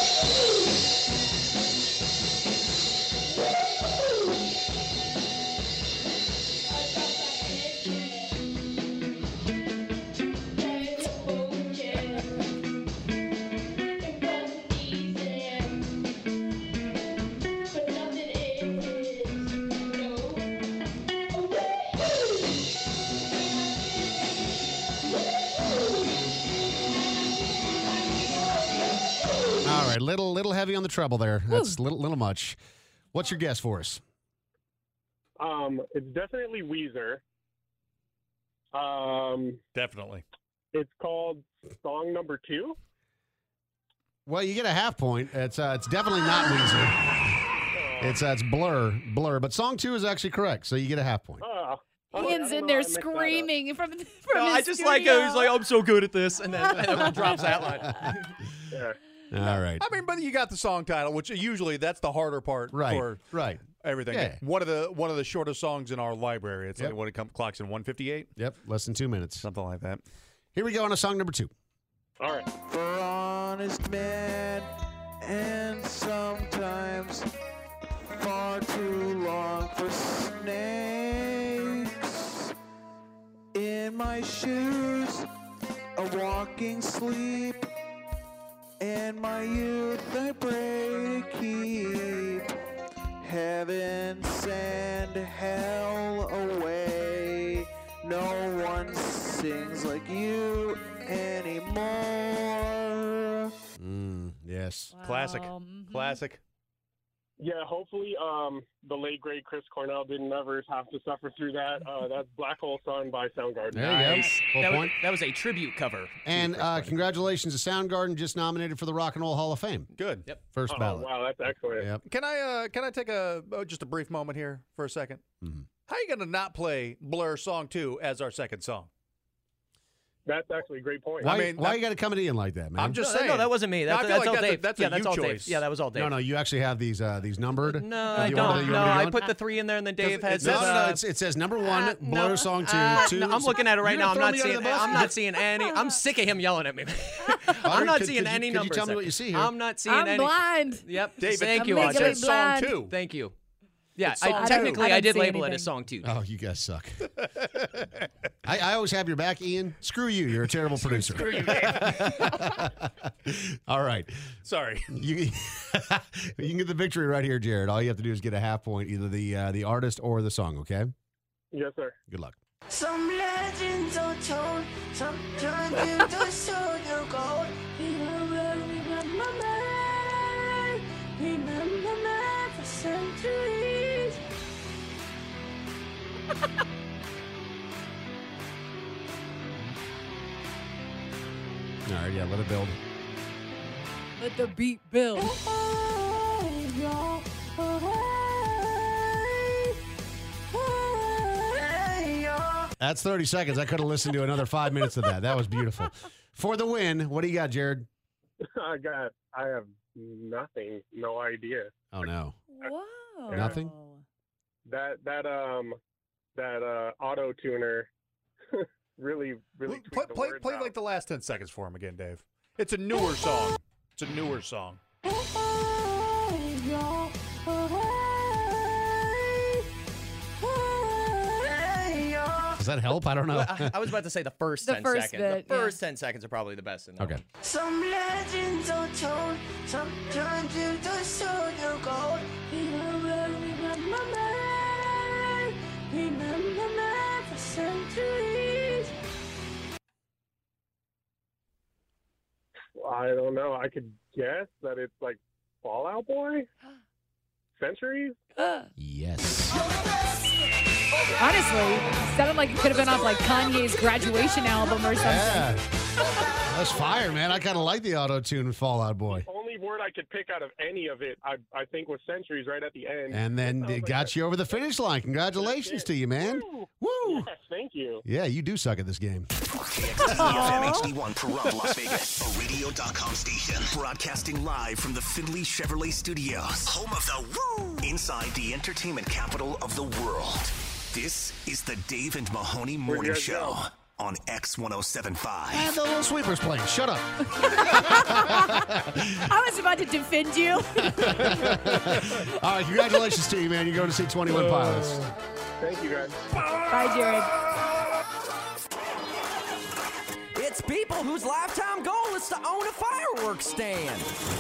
All right, little little heavy on the treble there. That's little little much. What's your guess for us? Um, it's definitely Weezer. Um, Definitely. It's called song number two. Well, you get a half point. It's uh, it's definitely not Weezer. It's uh, it's Blur, Blur. But song two is actually correct, so you get a half point. Oh, Ian's in there screaming from, from No, his I just like studio. how he's like, I'm so good at this, and then everyone drops that line. Yeah. All right. I mean, but you got the song title, which usually that's the harder part Right, for right. everything. Yeah. One of the one of the shortest songs in our library. It's Yep. like when it comes clocks in one fifty-eight. Yep, less than two minutes. Something like that. Here we go on to song number two. All right. For honest men, and sometimes far too long for snakes. In my shoes, a walking sleep. And my youth I pray to keep. Heaven send hell away. No no one sings like you anymore. Mm, yes. Classic. Classic. Yeah, hopefully um, the late, great Chris Cornell didn't ever have to suffer through that. Uh, that's Black Hole Sun by Soundgarden. There you go. Full That was, point. that was a tribute cover. And uh, congratulations to Soundgarden, just nominated for the Rock and Roll Hall of Fame. Good. Yep. First Oh, ballot. wow, that's excellent. Yep. Can I uh, can I take a oh, just a brief moment here for a second? Mm-hmm. How are you going to not play Blur Song two as our second song? That's actually a great point. Why, I mean, why that- you got to come in like that, man? I'm just No, saying. no, that wasn't me. That, I feel that's like all that's Dave. A, that's yeah, a that's you all choice. Dave. Yeah, that was all Dave. No, no, you actually have these uh, these numbered. No, Uh, I you don't. want me to- you No, want me to I do put it? the three in there, and then Dave has. No, his, no, no. uh, It's, it says number one, uh, Blur no, Song two. uh, two no, I'm looking at it right You're now. gonna I'm throw not me under seeing. the bus? I'm not seeing any. I'm sick of him yelling at me. I'm not could- seeing could you- any could you numbers. tell me what you see here? I'm not seeing I'm any. blind. Yep. David, Thank I'm you, legally Audrey. It's song blind. two. Thank you. Yeah, It's song I, two. technically I I, don't did see label it anything. as song two. Oh, you guys suck. I, I always have your back, Ian. Screw you. You're a terrible producer. Screw you, Dave. All right. Sorry. You, you can get the victory right here, Jared. All you have to do is get a half point, either the uh, the artist or the song, okay? Yes, sir. Good luck. Some legends are told, some turn you to soldier gold. Remember, remember me, remember me for centuries. All right, yeah, let it build. Let the beat build. That's thirty seconds. I could have listened to another five minutes of that. That was beautiful. For the win, what do you got, Jared? I got. I have nothing. No idea. Oh, no. Whoa. Nothing? That that um that uh auto tuner really really Play, tweaked the play, words play out. like the last ten seconds for him again, Dave. It's a newer song. It's a newer song. Does that help? I don't know. Well, I, I was about to say the first The ten first seconds. bit, the yeah. first ten seconds are probably the best in there. Okay. Some legends are told, some turn you to soldier gold. Remember, remember me, remember me for centuries. I don't know. I could guess that it's like Fallout Boy. Centuries. Yes. Honestly, sounded like it could have been off like Kanye's graduation album or something. Yeah. That's fire, man. I kind of like the auto-tune Fallout Boy. Only word I could pick out of any of it, I I think, was Centuries right at the end. And then Sounds it like got that. you over the finish line. Congratulations to you, man. Woo! Woo. Yes, thank you. Yeah, you do suck at this game. K X T F M H D one Pahrump, Las Vegas, a radio dot com station. Broadcasting live from the Findlay Chevrolet Studios. Home of the Woo! Inside the entertainment capital of the world. This is the Dave and Mahoney Where'd you Morning guys Show go? on X one oh seven point five. And the little sweeper's playing. Shut up. I was about to defend you. All right, congratulations to you, man. You're going to see twenty-one Pilots. Thank you, guys. Bye, Jared. It's people whose lifetime goal is to own a fireworks stand.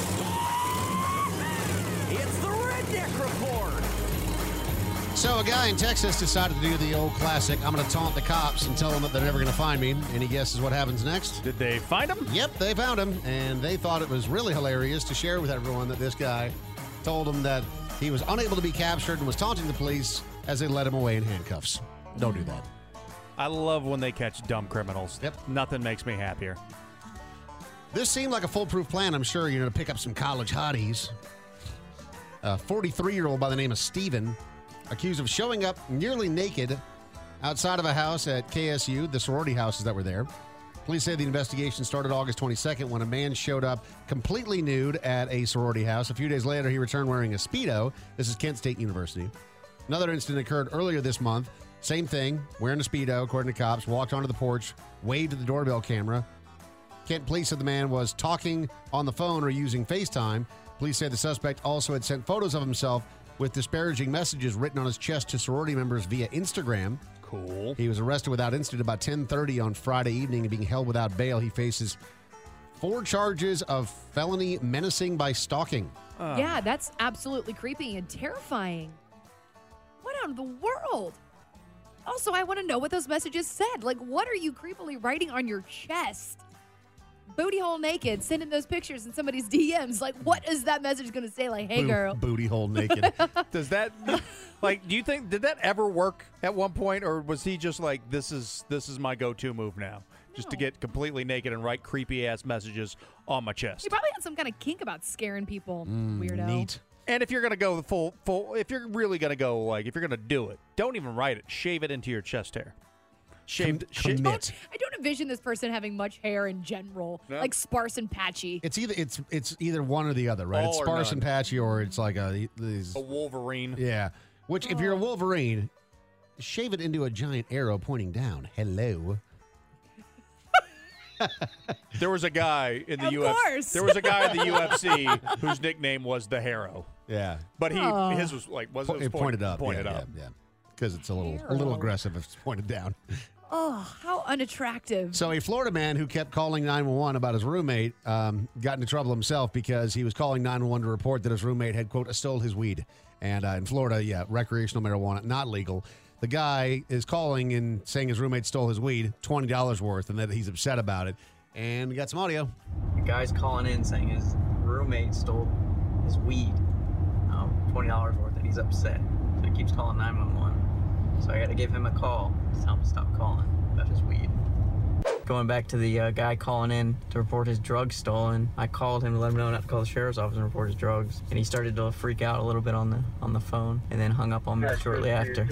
It's the Redneck Report. So a guy in Texas decided to do the old classic, I'm going to taunt the cops and tell them that they're never going to find me. Any guesses what happens next? Did they find him? Yep, they found him, and they thought it was really hilarious to share with everyone that this guy told them that he was unable to be captured and was taunting the police as they led him away in handcuffs. Don't do that. I love when they catch dumb criminals. Yep. Nothing makes me happier. This seemed like a foolproof plan, I'm sure, you know, to pick up some college hotties. A forty-three-year-old by the name of Steven, accused of showing up nearly naked outside of a house at K S U, the sorority houses that were there. Police say the investigation started August twenty-second when a man showed up completely nude at a sorority house. A few days later, he returned wearing a Speedo. This is Kent State University. Another incident occurred earlier this month. Same thing, wearing a Speedo, according to cops, walked onto the porch, waved at the doorbell camera. Kent police said the man was talking on the phone or using FaceTime. Police say the suspect also had sent photos of himself with disparaging messages written on his chest to sorority members via Instagram. Cool. He was arrested without incident about ten thirty on Friday evening and being held without bail. He faces four charges of felony menacing by stalking. Uh, Yeah, that's absolutely creepy and terrifying. What out of the world? Also, I want to know what those messages said. Like, what are you creepily writing on your chest? Booty hole naked, sending those pictures in somebody's D Ms. Like, what is that message going to say? Like, hey, Bo- girl. Booty hole naked. Does that, like, do you think, did that ever work at one point, or was he just like, this is this is my go-to move now? Just to get completely naked and write creepy-ass messages on my chest. He probably had some kind of kink about scaring people. Weirdo. Neat. And if you're going to go the full, full, if you're really going to go, like, if you're going to do it, don't even write it. Shave it into your chest hair. Shave, Com- shave commit. I don't envision this person having much hair in general, No. like sparse and patchy. It's either it's it's either one or the other, right? All It's or sparse none. and patchy, or it's like a these. A Wolverine. Yeah. Which, if you're a Wolverine, shave it into a giant arrow pointing down. Hello. There was a guy in the Of U F C. course. There was a guy in the U F C whose nickname was the Harrow. Yeah. But he Oh. his was like was Po- it was it pointed up. Pointed yeah, up. Yeah, yeah. Because it's a little a little Arrow. aggressive if it's pointed down. Oh, how unattractive. So a Florida man who kept calling nine one one about his roommate um, got into trouble himself because he was calling nine one one to report that his roommate had, quote, stole his weed. And uh, in Florida, yeah, recreational marijuana, not legal. The guy is calling and saying his roommate stole his weed, twenty dollars worth, and that he's upset about it. And we got some audio. The guy's calling in saying his roommate stole his weed, um, twenty dollars worth, and he's upset. So he keeps calling nine one one. So I got to give him a call to tell him to stop calling about his weed. Going back to the uh, guy calling in to report his drugs stolen, I called him to let him know not to call the sheriff's office and report his drugs. And he started to freak out a little bit on the on the phone, and then hung up on me shortly after.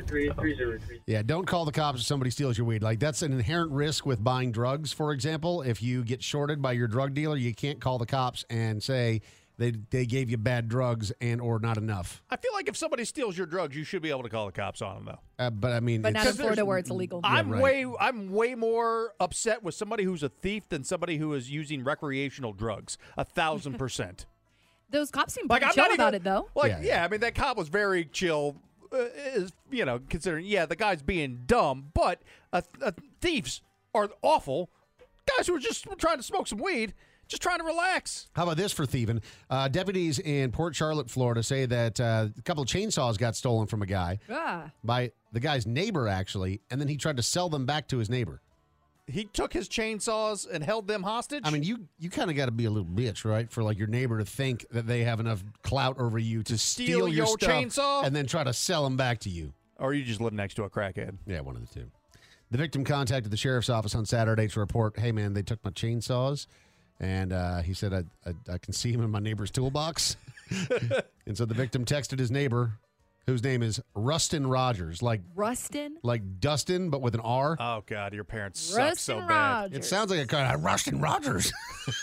Yeah, don't call the cops if somebody steals your weed. Like, that's an inherent risk with buying drugs, for example. If you get shorted by your drug dealer, you can't call the cops and say they they gave you bad drugs and or not enough. I feel like if somebody steals your drugs, you should be able to call the cops on them, though. Uh, but, I mean... But not it's- in Florida where it's illegal. I'm right. way I'm way more upset with somebody who's a thief than somebody who is using recreational drugs. A thousand percent. Those cops seem Like, pretty I'm chill not about even- it, though. Like, Yeah, yeah, I mean, that cop was very chill, uh, is, you know, considering, yeah, the guy's being dumb, but uh, uh, thieves are awful. Guys who are just trying to smoke some weed, just trying to relax. How about this for thieving? Uh, deputies in Port Charlotte, Florida, say that uh, a couple of chainsaws got stolen from a guy Ah. by the guy's neighbor, actually, and then he tried to sell them back to his neighbor. He took his chainsaws and held them hostage. I mean, you you kind of got to be a little bitch, right, for like your neighbor to think that they have enough clout over you to steal, steal your, your stuff chainsaw? and then try to sell them back to you. Or you just live next to a crackhead. Yeah, one of the two. The victim contacted the sheriff's office on Saturday to report, hey, man, they took my chainsaws. And uh, he said, I, I, I can see him in my neighbor's toolbox. And so the victim texted his neighbor, whose name is Rustin Rogers, like Rustin? like Dustin, but with an R. Oh, God, your parents suck Rustin so bad. Rogers. It sounds like a kind of Rustin Rogers.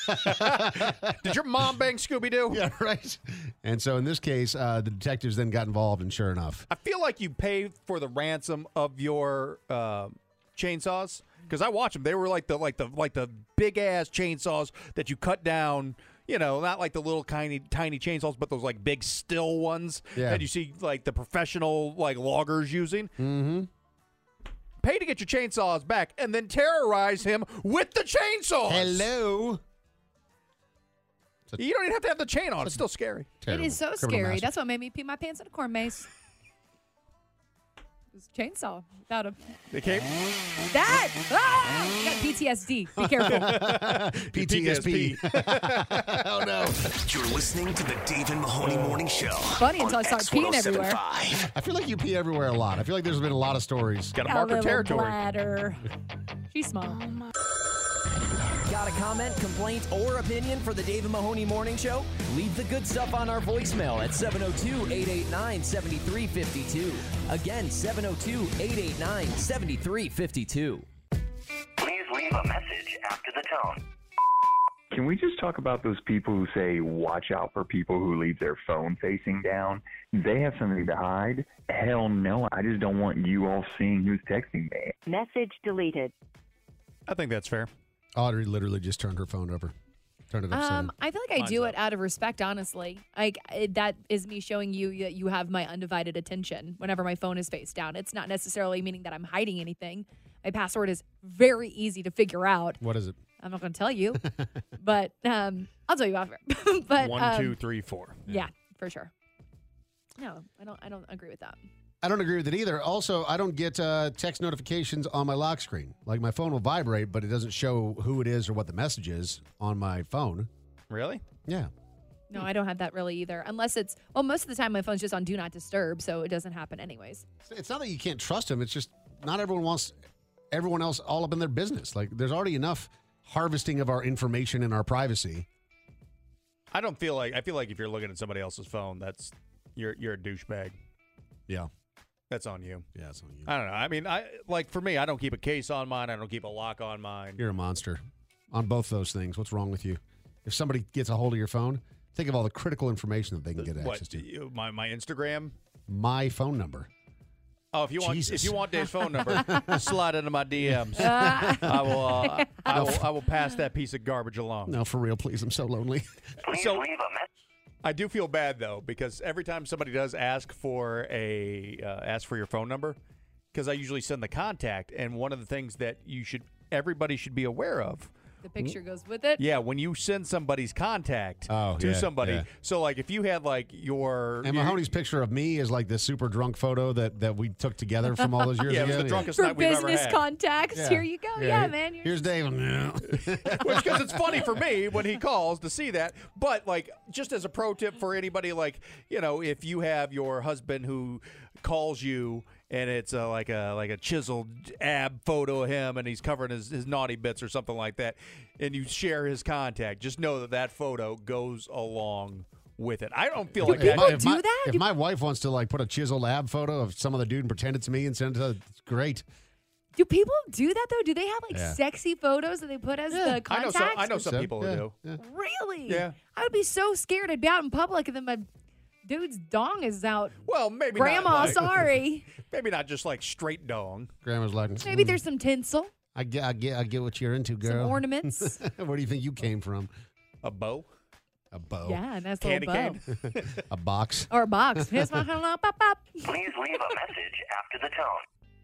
Did your mom bang Scooby-Doo? Yeah, right. And so in this case, uh, the detectives then got involved, and sure enough. I feel like you pay for the ransom of your uh, chainsaws because I watch them. They were like the like the like the big ass chainsaws that you cut down. You know, not like the little tiny tiny chainsaws, but those like big still ones Yeah. that you see like the professional like loggers using. Mm-hmm. Pay to get your chainsaws back, and then terrorize him with the chainsaws. Hello. You don't even have to have the chain on. It's still scary. It is so scary. That's what made me pee my pants in a corn maze. It was a chainsaw without a. They came. That! Ah! You got P T S D. Be careful. P T S D. Oh, no. You're listening to the Dave and Mahoney Morning Show. Funny until I on start X peeing everywhere. ten seventy-five. I feel like you pee everywhere a lot. I feel like there's been a lot of stories. Got to Got mark a her little territory. bladder. She's small. Got a comment, complaint, or opinion for the Dave and Mahoney Morning Show? Leave the good stuff on our voicemail at seven oh two, eight eight nine, seven three five two. Again, seven oh two, eight eight nine, seven three five two. Please leave a message after the tone. Can we just talk about those people who say, watch out for people who leave their phone facing down? They have something to hide? Hell no, I just don't want you all seeing who's texting me. Message deleted. I think that's fair. Audrey literally just turned her phone over. Turned it upside Um, down. I feel like I Mine's do up. it out of respect, honestly. Like it, that is me showing you that you have my undivided attention whenever my phone is face down. It's not necessarily meaning that I'm hiding anything. My password is very easy to figure out. What is it? I'm not going to tell you, but um, I'll tell you after. but One, um, two, three, four. yeah, for sure. No, I don't. I don't agree with that. I don't agree with it either. Also, I don't get uh, text notifications on my lock screen. Like, my phone will vibrate, but it doesn't show who it is or what the message is on my phone. Really? Yeah. No, I don't have that really either. Unless it's, well, most of the time my phone's just on Do Not Disturb, so it doesn't happen anyways. It's not that you can't trust them. It's just not everyone wants everyone else all up in their business. Like, there's already enough harvesting of our information and our privacy. I don't feel like, I feel like if you're looking at somebody else's phone, that's, you're you're a douchebag. Yeah. That's on you. Yeah, it's on you. I don't know. I mean, I like for me, I don't keep a case on mine. I don't keep a lock on mine. You're a monster on both those things. What's wrong with you? If somebody gets a hold of your phone, think of all the critical information that they can get What, access to. you- my my Instagram? My phone number. Oh, if you want, Jesus. if you want Dave's phone number, slide into my D Ms. I will, uh, I will, I will pass that piece of garbage along. No, for real, please. I'm so lonely. So, I do feel bad though because every time somebody does ask for a uh, ask for your phone number, because I usually send the contact, and one of the things that you should everybody should be aware of. The picture goes with it. Yeah, when you send somebody's contact Oh, to yeah, somebody. yeah. So, like, if you had like your And Mahoney's picture of me is like the super drunk photo that, that we took together from all those years Yeah, it ago. was the drunkest For night we've ever business had. contacts, Yeah. here you go. Yeah, Yeah, man. You're Here's Dave. Which, because it's funny for me when he calls to see that. But, like, just as a pro tip for anybody, like, you know, if you have your husband who calls you and it's uh, like a like a chiseled ab photo of him and he's covering his, his naughty bits or something like that, and you share his contact, just know that that photo goes along with it. I don't feel like if that. my, if my, If my wife wants to like put a chiseled ab photo of some other dude and pretend it's me and send it to her, it's great. Do people do that though? Do they have like Yeah. sexy photos that they put as the I know contacts? some, I know some So, people yeah, who do. yeah. Really? Yeah. I would be so scared. I'd be out in public and then my dude's dong is out. Well, maybe Grandma, not like, sorry. Maybe not just like straight dong. Grandma's like, Maybe "Mm, there's some tinsel, I get, I get, I get what you're into, girl. some ornaments. Where do you think you came from? A bow? A bow. Yeah, a nice Candy little bow. cane? A box. Or a box. Here's my hello, pop, pop. Please leave a message after the tone.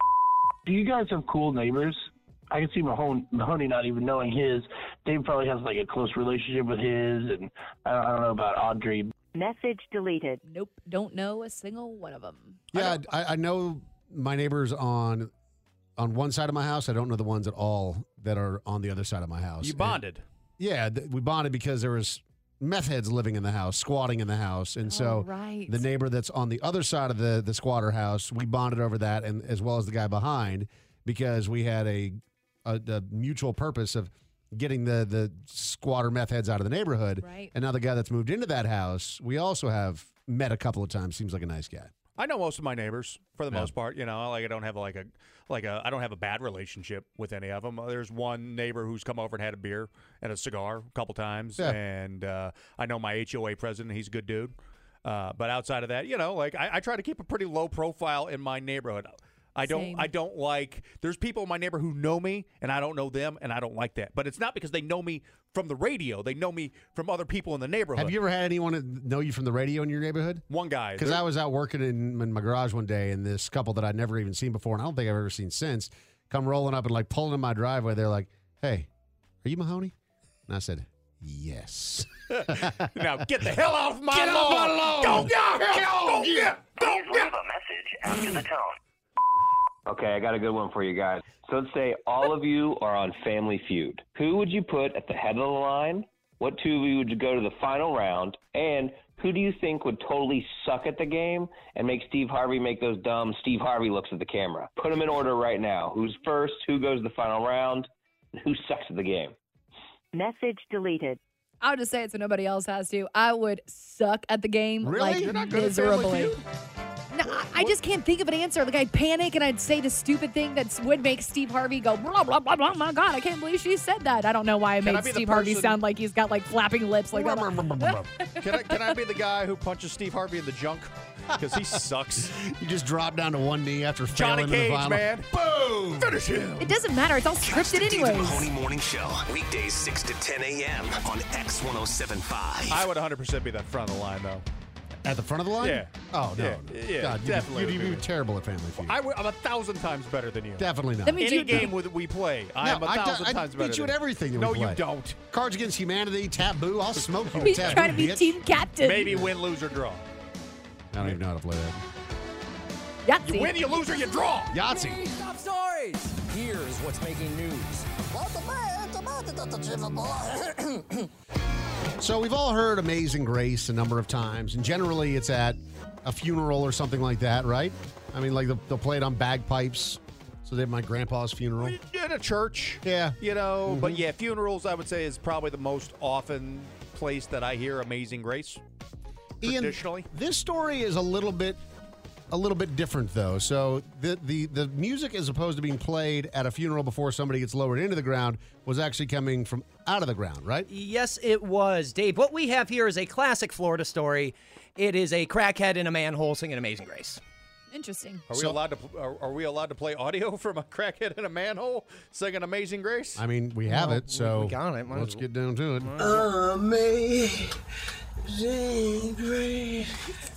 Do you guys have cool neighbors? I can see Mahoney, Mahoney not even knowing his. Dave probably has like a close relationship with his, and I don't, I don't know about Audrey. Message deleted. Nope, don't know a single one of them. Yeah, I, I know my neighbors on on one side of my house. I don't know the ones at all that are on the other side of my house. You And- bonded. yeah, th- we bonded because there was meth heads living in the house, squatting in the house, and so Oh, right. the neighbor that's on the other side of the the squatter house, we bonded over that, and as well as the guy behind, because we had a a, a mutual purpose of getting the the squatter meth heads out of the neighborhood. Right. And now the guy that's moved into that house, we also have met a couple of times. Seems like a nice guy. I know most of my neighbors for the Yeah. most part. You know, like I don't have like a like a I don't have a bad relationship with any of them. There's one neighbor who's come over and had a beer and a cigar a couple times, Yeah. and uh, I know my H O A president. He's a good dude. Uh, but outside of that, you know, like I, I try to keep a pretty low profile in my neighborhood. I don't. Same. I don't like. There's people in my neighborhood who know me, and I don't know them, and I don't like that. But it's not because they know me from the radio. They know me from other people in the neighborhood. Have you ever had anyone know you from the radio in your neighborhood? One guy. Because There- I was out working in, in my garage one day, and this couple that I'd never even seen before, and I don't think I've ever seen since, come rolling up and like pulling in my driveway. They're like, "Hey, are you Mahoney?" And I said, "Yes." now get the hell off my Get lawn! off my lawn! Go get! Please Go get! leave a message after the tone. Okay, I got a good one for you guys. So let's say all of you are on Family Feud. Who would you put at the head of the line? What two of you would go to the final round? And who do you think would totally suck at the game and make Steve Harvey make those dumb Steve Harvey looks at the camera? Put them in order right now. Who's first? Who goes to the final round? And who sucks at the game? Message deleted. I'll just say it so nobody else has to. I would suck at the game Really? like You're not good at Family miserably. Feud? No, I- I just can't think of an answer. Like I'd panic and I'd say the stupid thing that would make Steve Harvey go blah blah blah blah. Oh my God, I can't believe she said that. I don't know why I Can I made be the Steve Harvey person- sound like he's got like flapping lips. Like can I can I be the guy who punches Steve Harvey in the junk? Because he sucks. You just drop down to one knee after Johnny failing in the Cage, final. man. Boom! Finish him. It doesn't matter. It's all Catch scripted the David anyways. Mahoney Morning Show. Weekdays six to ten a.m. on X one oh seven point five. I would one hundred percent be that front of the line, though. At the front of the line? Yeah. Oh, no. Yeah, yeah, God, you'd, definitely You'd, you'd would be be. terrible at Family Feud. I w- I'm a thousand times better than you. Definitely not. That means Any you- game with we play, I am a I, thousand I, times I better beat you than at everything that No, we you play. don't. Cards Against Humanity, Taboo, I'll smoke you. He's with trying to Taboo, be bitch. team captain. Maybe win, lose, or draw. I don't even know how to play that. Yahtzee. You win, you lose, or you draw. Yahtzee. Top stories. Here's what's making news. So we've all heard Amazing Grace a number of times, and generally it's at a funeral or something like that, right? I mean, like they'll, they'll play it on bagpipes. So they have my grandpa's funeral. In a church. Yeah. You know, Mm-hmm. but yeah, funerals, I would say, is probably the most often place that I hear Amazing Grace. Ian, Traditionally. this story is a little bit a little bit different though. So the the the music as opposed to being played at a funeral before somebody gets lowered into the ground was actually coming from out of the ground, right? Yes, it was. Dave, what we have here is a classic Florida story. It is a crackhead in a manhole singing Amazing Grace. Interesting. Are we So- allowed to? Are, are we allowed to play audio from a crackhead in a manhole singing Amazing Grace? I mean, we have Well, it, so we got it. Might let's as get down to it. Amazing Grace.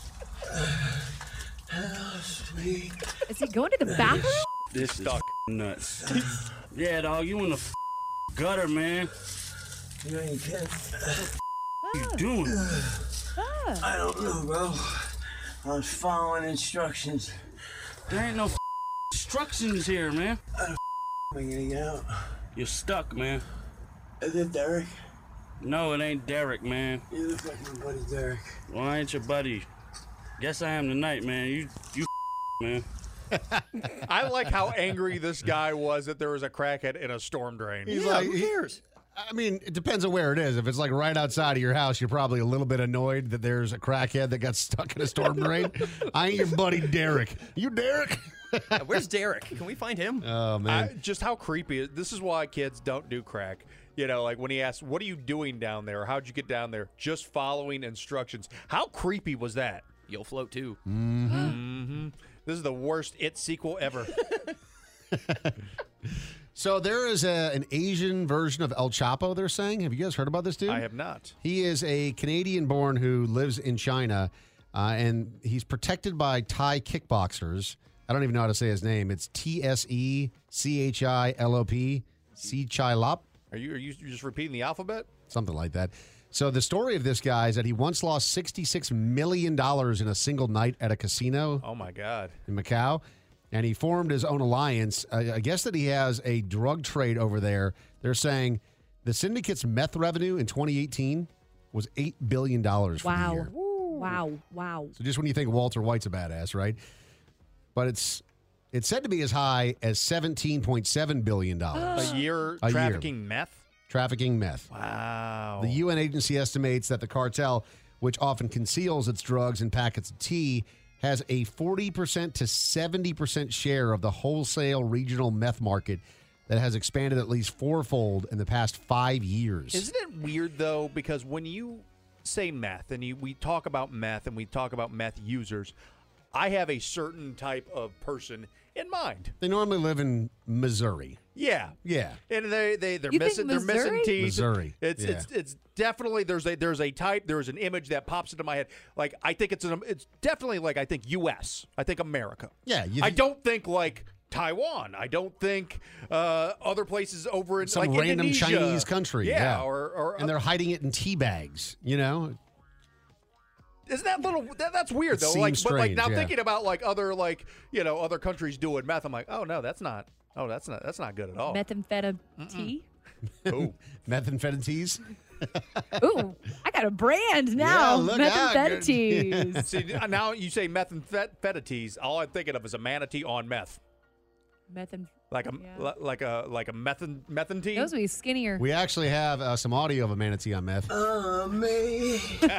How sweet. Is he going to the bathroom? This is Stuck. nuts. Yeah, dog, you in the gutter, man. You ain't kidding. What you doing? Ah. I don't know, bro. I was following instructions. There ain't no instructions here, man. I'm gonna get out. You're stuck, man. Is it Derek? No, it ain't Derek, man. You look like my buddy Derek. Well, I ain't your buddy. Guess I am tonight, man. You, you, man. I like how angry this guy was that there was a crackhead in a storm drain. He's Yeah, like, who he- cares? I mean, it depends on where it is. If it's like right outside of your house, you're probably a little bit annoyed that there's a crackhead that got stuck in a storm drain. I ain't your buddy Derek. You Derek? Yeah, where's Derek? Can we find him? Oh man. I, just how creepy. It, this is why kids don't do crack. You know, like when he asked, "What are you doing down there? How'd you get down there?" Just following instructions. How creepy was that? You'll float too. Mm-hmm. This is the worst It sequel ever. So there is a, an Asian version of El Chapo, they're saying. Have you guys heard about this dude? I have not. He is a Canadian-born who lives in China, uh, and he's protected by Thai kickboxers. I don't even know how to say his name. It's T S E C H I L O P, C Chai Lop, Are you are you just repeating the alphabet? something like that. So the story of this guy is that he once lost sixty-six million dollars in a single night at a casino Oh my God. in Macau, and he formed his own alliance. I, I guess that he has a drug trade over there. They're saying the syndicate's meth revenue in twenty eighteen was eight billion dollars for the Wow. year. Wow. Wow. So just when you think Walter White's a badass, right? But it's it's said to be as high as seventeen point seven billion dollars A year A year. trafficking meth? trafficking meth. Wow. The U N agency estimates that the cartel, which often conceals its drugs in packets of tea, has a forty percent to seventy percent share of the wholesale regional meth market that has expanded at least fourfold in the past five years. Isn't it weird though? Because when you say meth and you, we talk about meth and we talk about meth users, I have a certain type of person in mind. They normally live in Missouri. Yeah, Yeah. and they they they're You think missing they're missing Missouri? teeth. Missouri, It's yeah. it's it's definitely there's a there's a type there's an image that pops into my head. Like I think it's an it's definitely like I think U S. I think America. Yeah, you I think- don't think like Taiwan. I don't think uh, other places over in Some like random Indonesia. Chinese country. Yeah, Yeah. or or and they're hiding it in tea bags, you know? Isn't that little that, that's weird It though? seems Like, but like strange, now yeah. thinking about like other like you know other countries doing meth, I'm like, oh no, that's not. Oh, that's not. That's not good at all. Methamphetamine tea. Ooh. Methamphetamine teas? Ooh, I got a brand now. look out. Methamphetamines. See, now you say methamphetamines. All I'm thinking of is a manatee on meth, Methamphetamine. like a Yeah. li- like a like a methan methantie. Those would be skinnier. We actually have uh, some audio of a manatee on meth. Amazing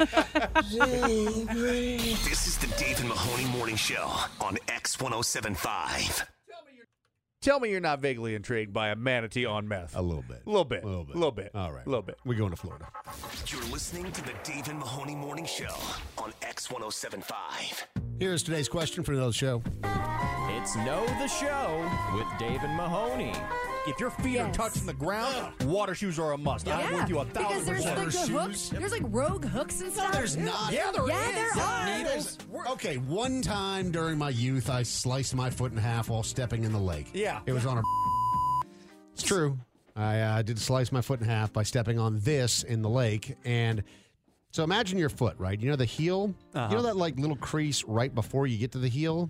Grace. This is the Dave and Mahoney Morning Show on X one oh seven point five. Tell me you're not vaguely intrigued by a manatee on meth. A little bit. A little bit. A little bit. A little bit. All right. A little bit. We're going to Florida. You're listening to the Dave and Mahoney Morning Show on X one oh seven point five. Here's today's question for the show. It's Know the Show with Dave and Mahoney. If your feet Yes. are touching the ground, water shoes are a must. I'm with you a because thousand there's percent. like the hooks. There's like rogue hooks and stuff. there's not. Yeah, there Yeah, is. there are. Needles. Okay, one time during my youth, I sliced my foot in half while stepping in the lake. Yeah. It was on a. It's true. I uh, did slice my foot in half by stepping on this in the lake. And so imagine your foot, right? You know the heel? Uh-huh. You know that like little crease right before you get to the heel?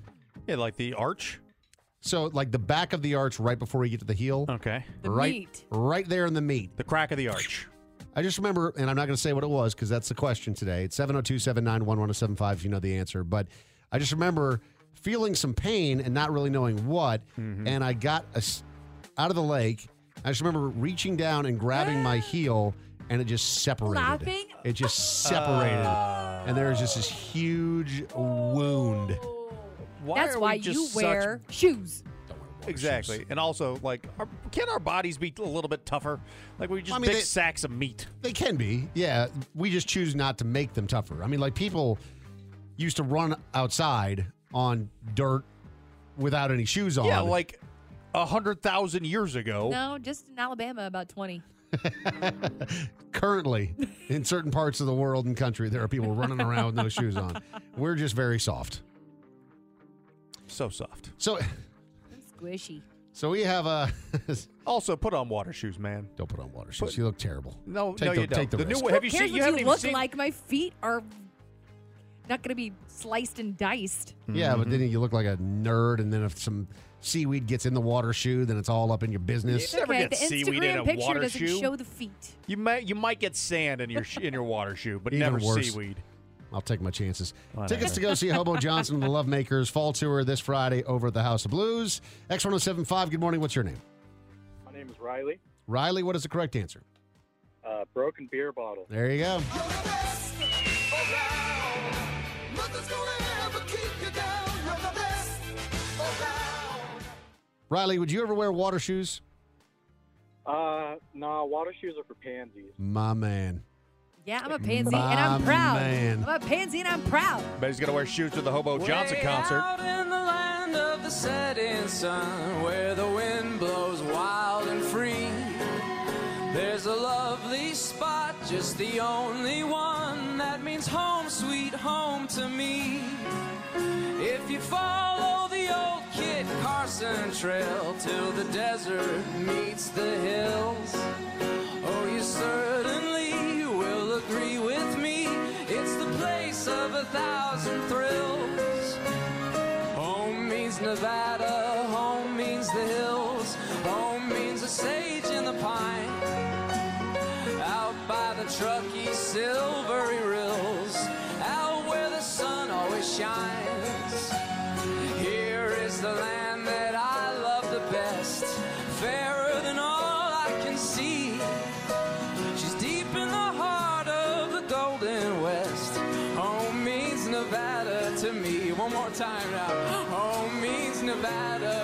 Yeah, like the arch. So, like the back of the arch right before you get to the heel. Okay. The right, meat. Right there in the meat. The crack of the arch. I just remember, and I'm not going to say what it was because that's the question today. It's seven oh two, seven nine one, one oh seven five if you know the answer. But I just remember feeling some pain and not really knowing what. Mm-hmm. And I got a, out of the lake. I just remember reaching down and grabbing my heel, and it just separated. Laughing? It just separated. Uh, and there was just this huge wound. Why That's are why we just you such- wear shoes. Exactly. And also, like, our, can our bodies be a little bit tougher? Like, we just I mean, big they- sacks of meat. They can be, yeah. We just choose not to make them tougher. I mean, like people used to run outside on dirt without any shoes on. Yeah, like a hundred thousand years ago. No, just in Alabama, about twenty. Currently, in certain parts of the world and country, there are people running around with no shoes on. We're just very soft. So soft. So, Squishy. so we have a. Also, put on water shoes, man. Don't put on water shoes. Put- you look terrible. No, take no, the, you don't. Take the, The new risk. way- Have Who you cares seen- you what haven't you even look seen- like? My feet are not going to be sliced and diced. Yeah, but then you look like a nerd, and then if some seaweed gets in the water shoe, then it's all up in your business. You never Okay, get the seaweed in Instagram a picture water doesn't shoe. show the feet. You might you might get sand in your sh- in your water shoe, but Even never worse. seaweed. I'll take my chances. Whatever. Tickets to go see Hobo Johnson and the Lovemakers Fall Tour this Friday over at the House of Blues. X one oh seven five, good morning. What's your name? My name is Riley. Riley, what is the correct answer? Uh, broken beer bottle. There you go. Riley, would you ever wear water shoes? Uh, nah, water shoes are for pansies. My man. Yeah, I'm a pansy, My and I'm proud. man. I'm a pansy, and I'm proud. Bet he's gonna wear shoes to the Hobo Johnson concert. Out in the land of the setting sun, where the wind blows wild and free, there's a lovely spot, just the only one that means home, sweet home to me. If you follow the old Kit Carson trail till the desert meets the hills, oh, you certainly will agree with me. It's the place of a thousand thrills. Home means Nevada, home means the hills, home means the sage and the pine. Out by the Truckee silvery rills, out where the sun always shines. Here is the land that I love the best, fairer than all I can see. She's deep in the heart of the Golden West. Home means Nevada to me. One more time now. Home means Nevada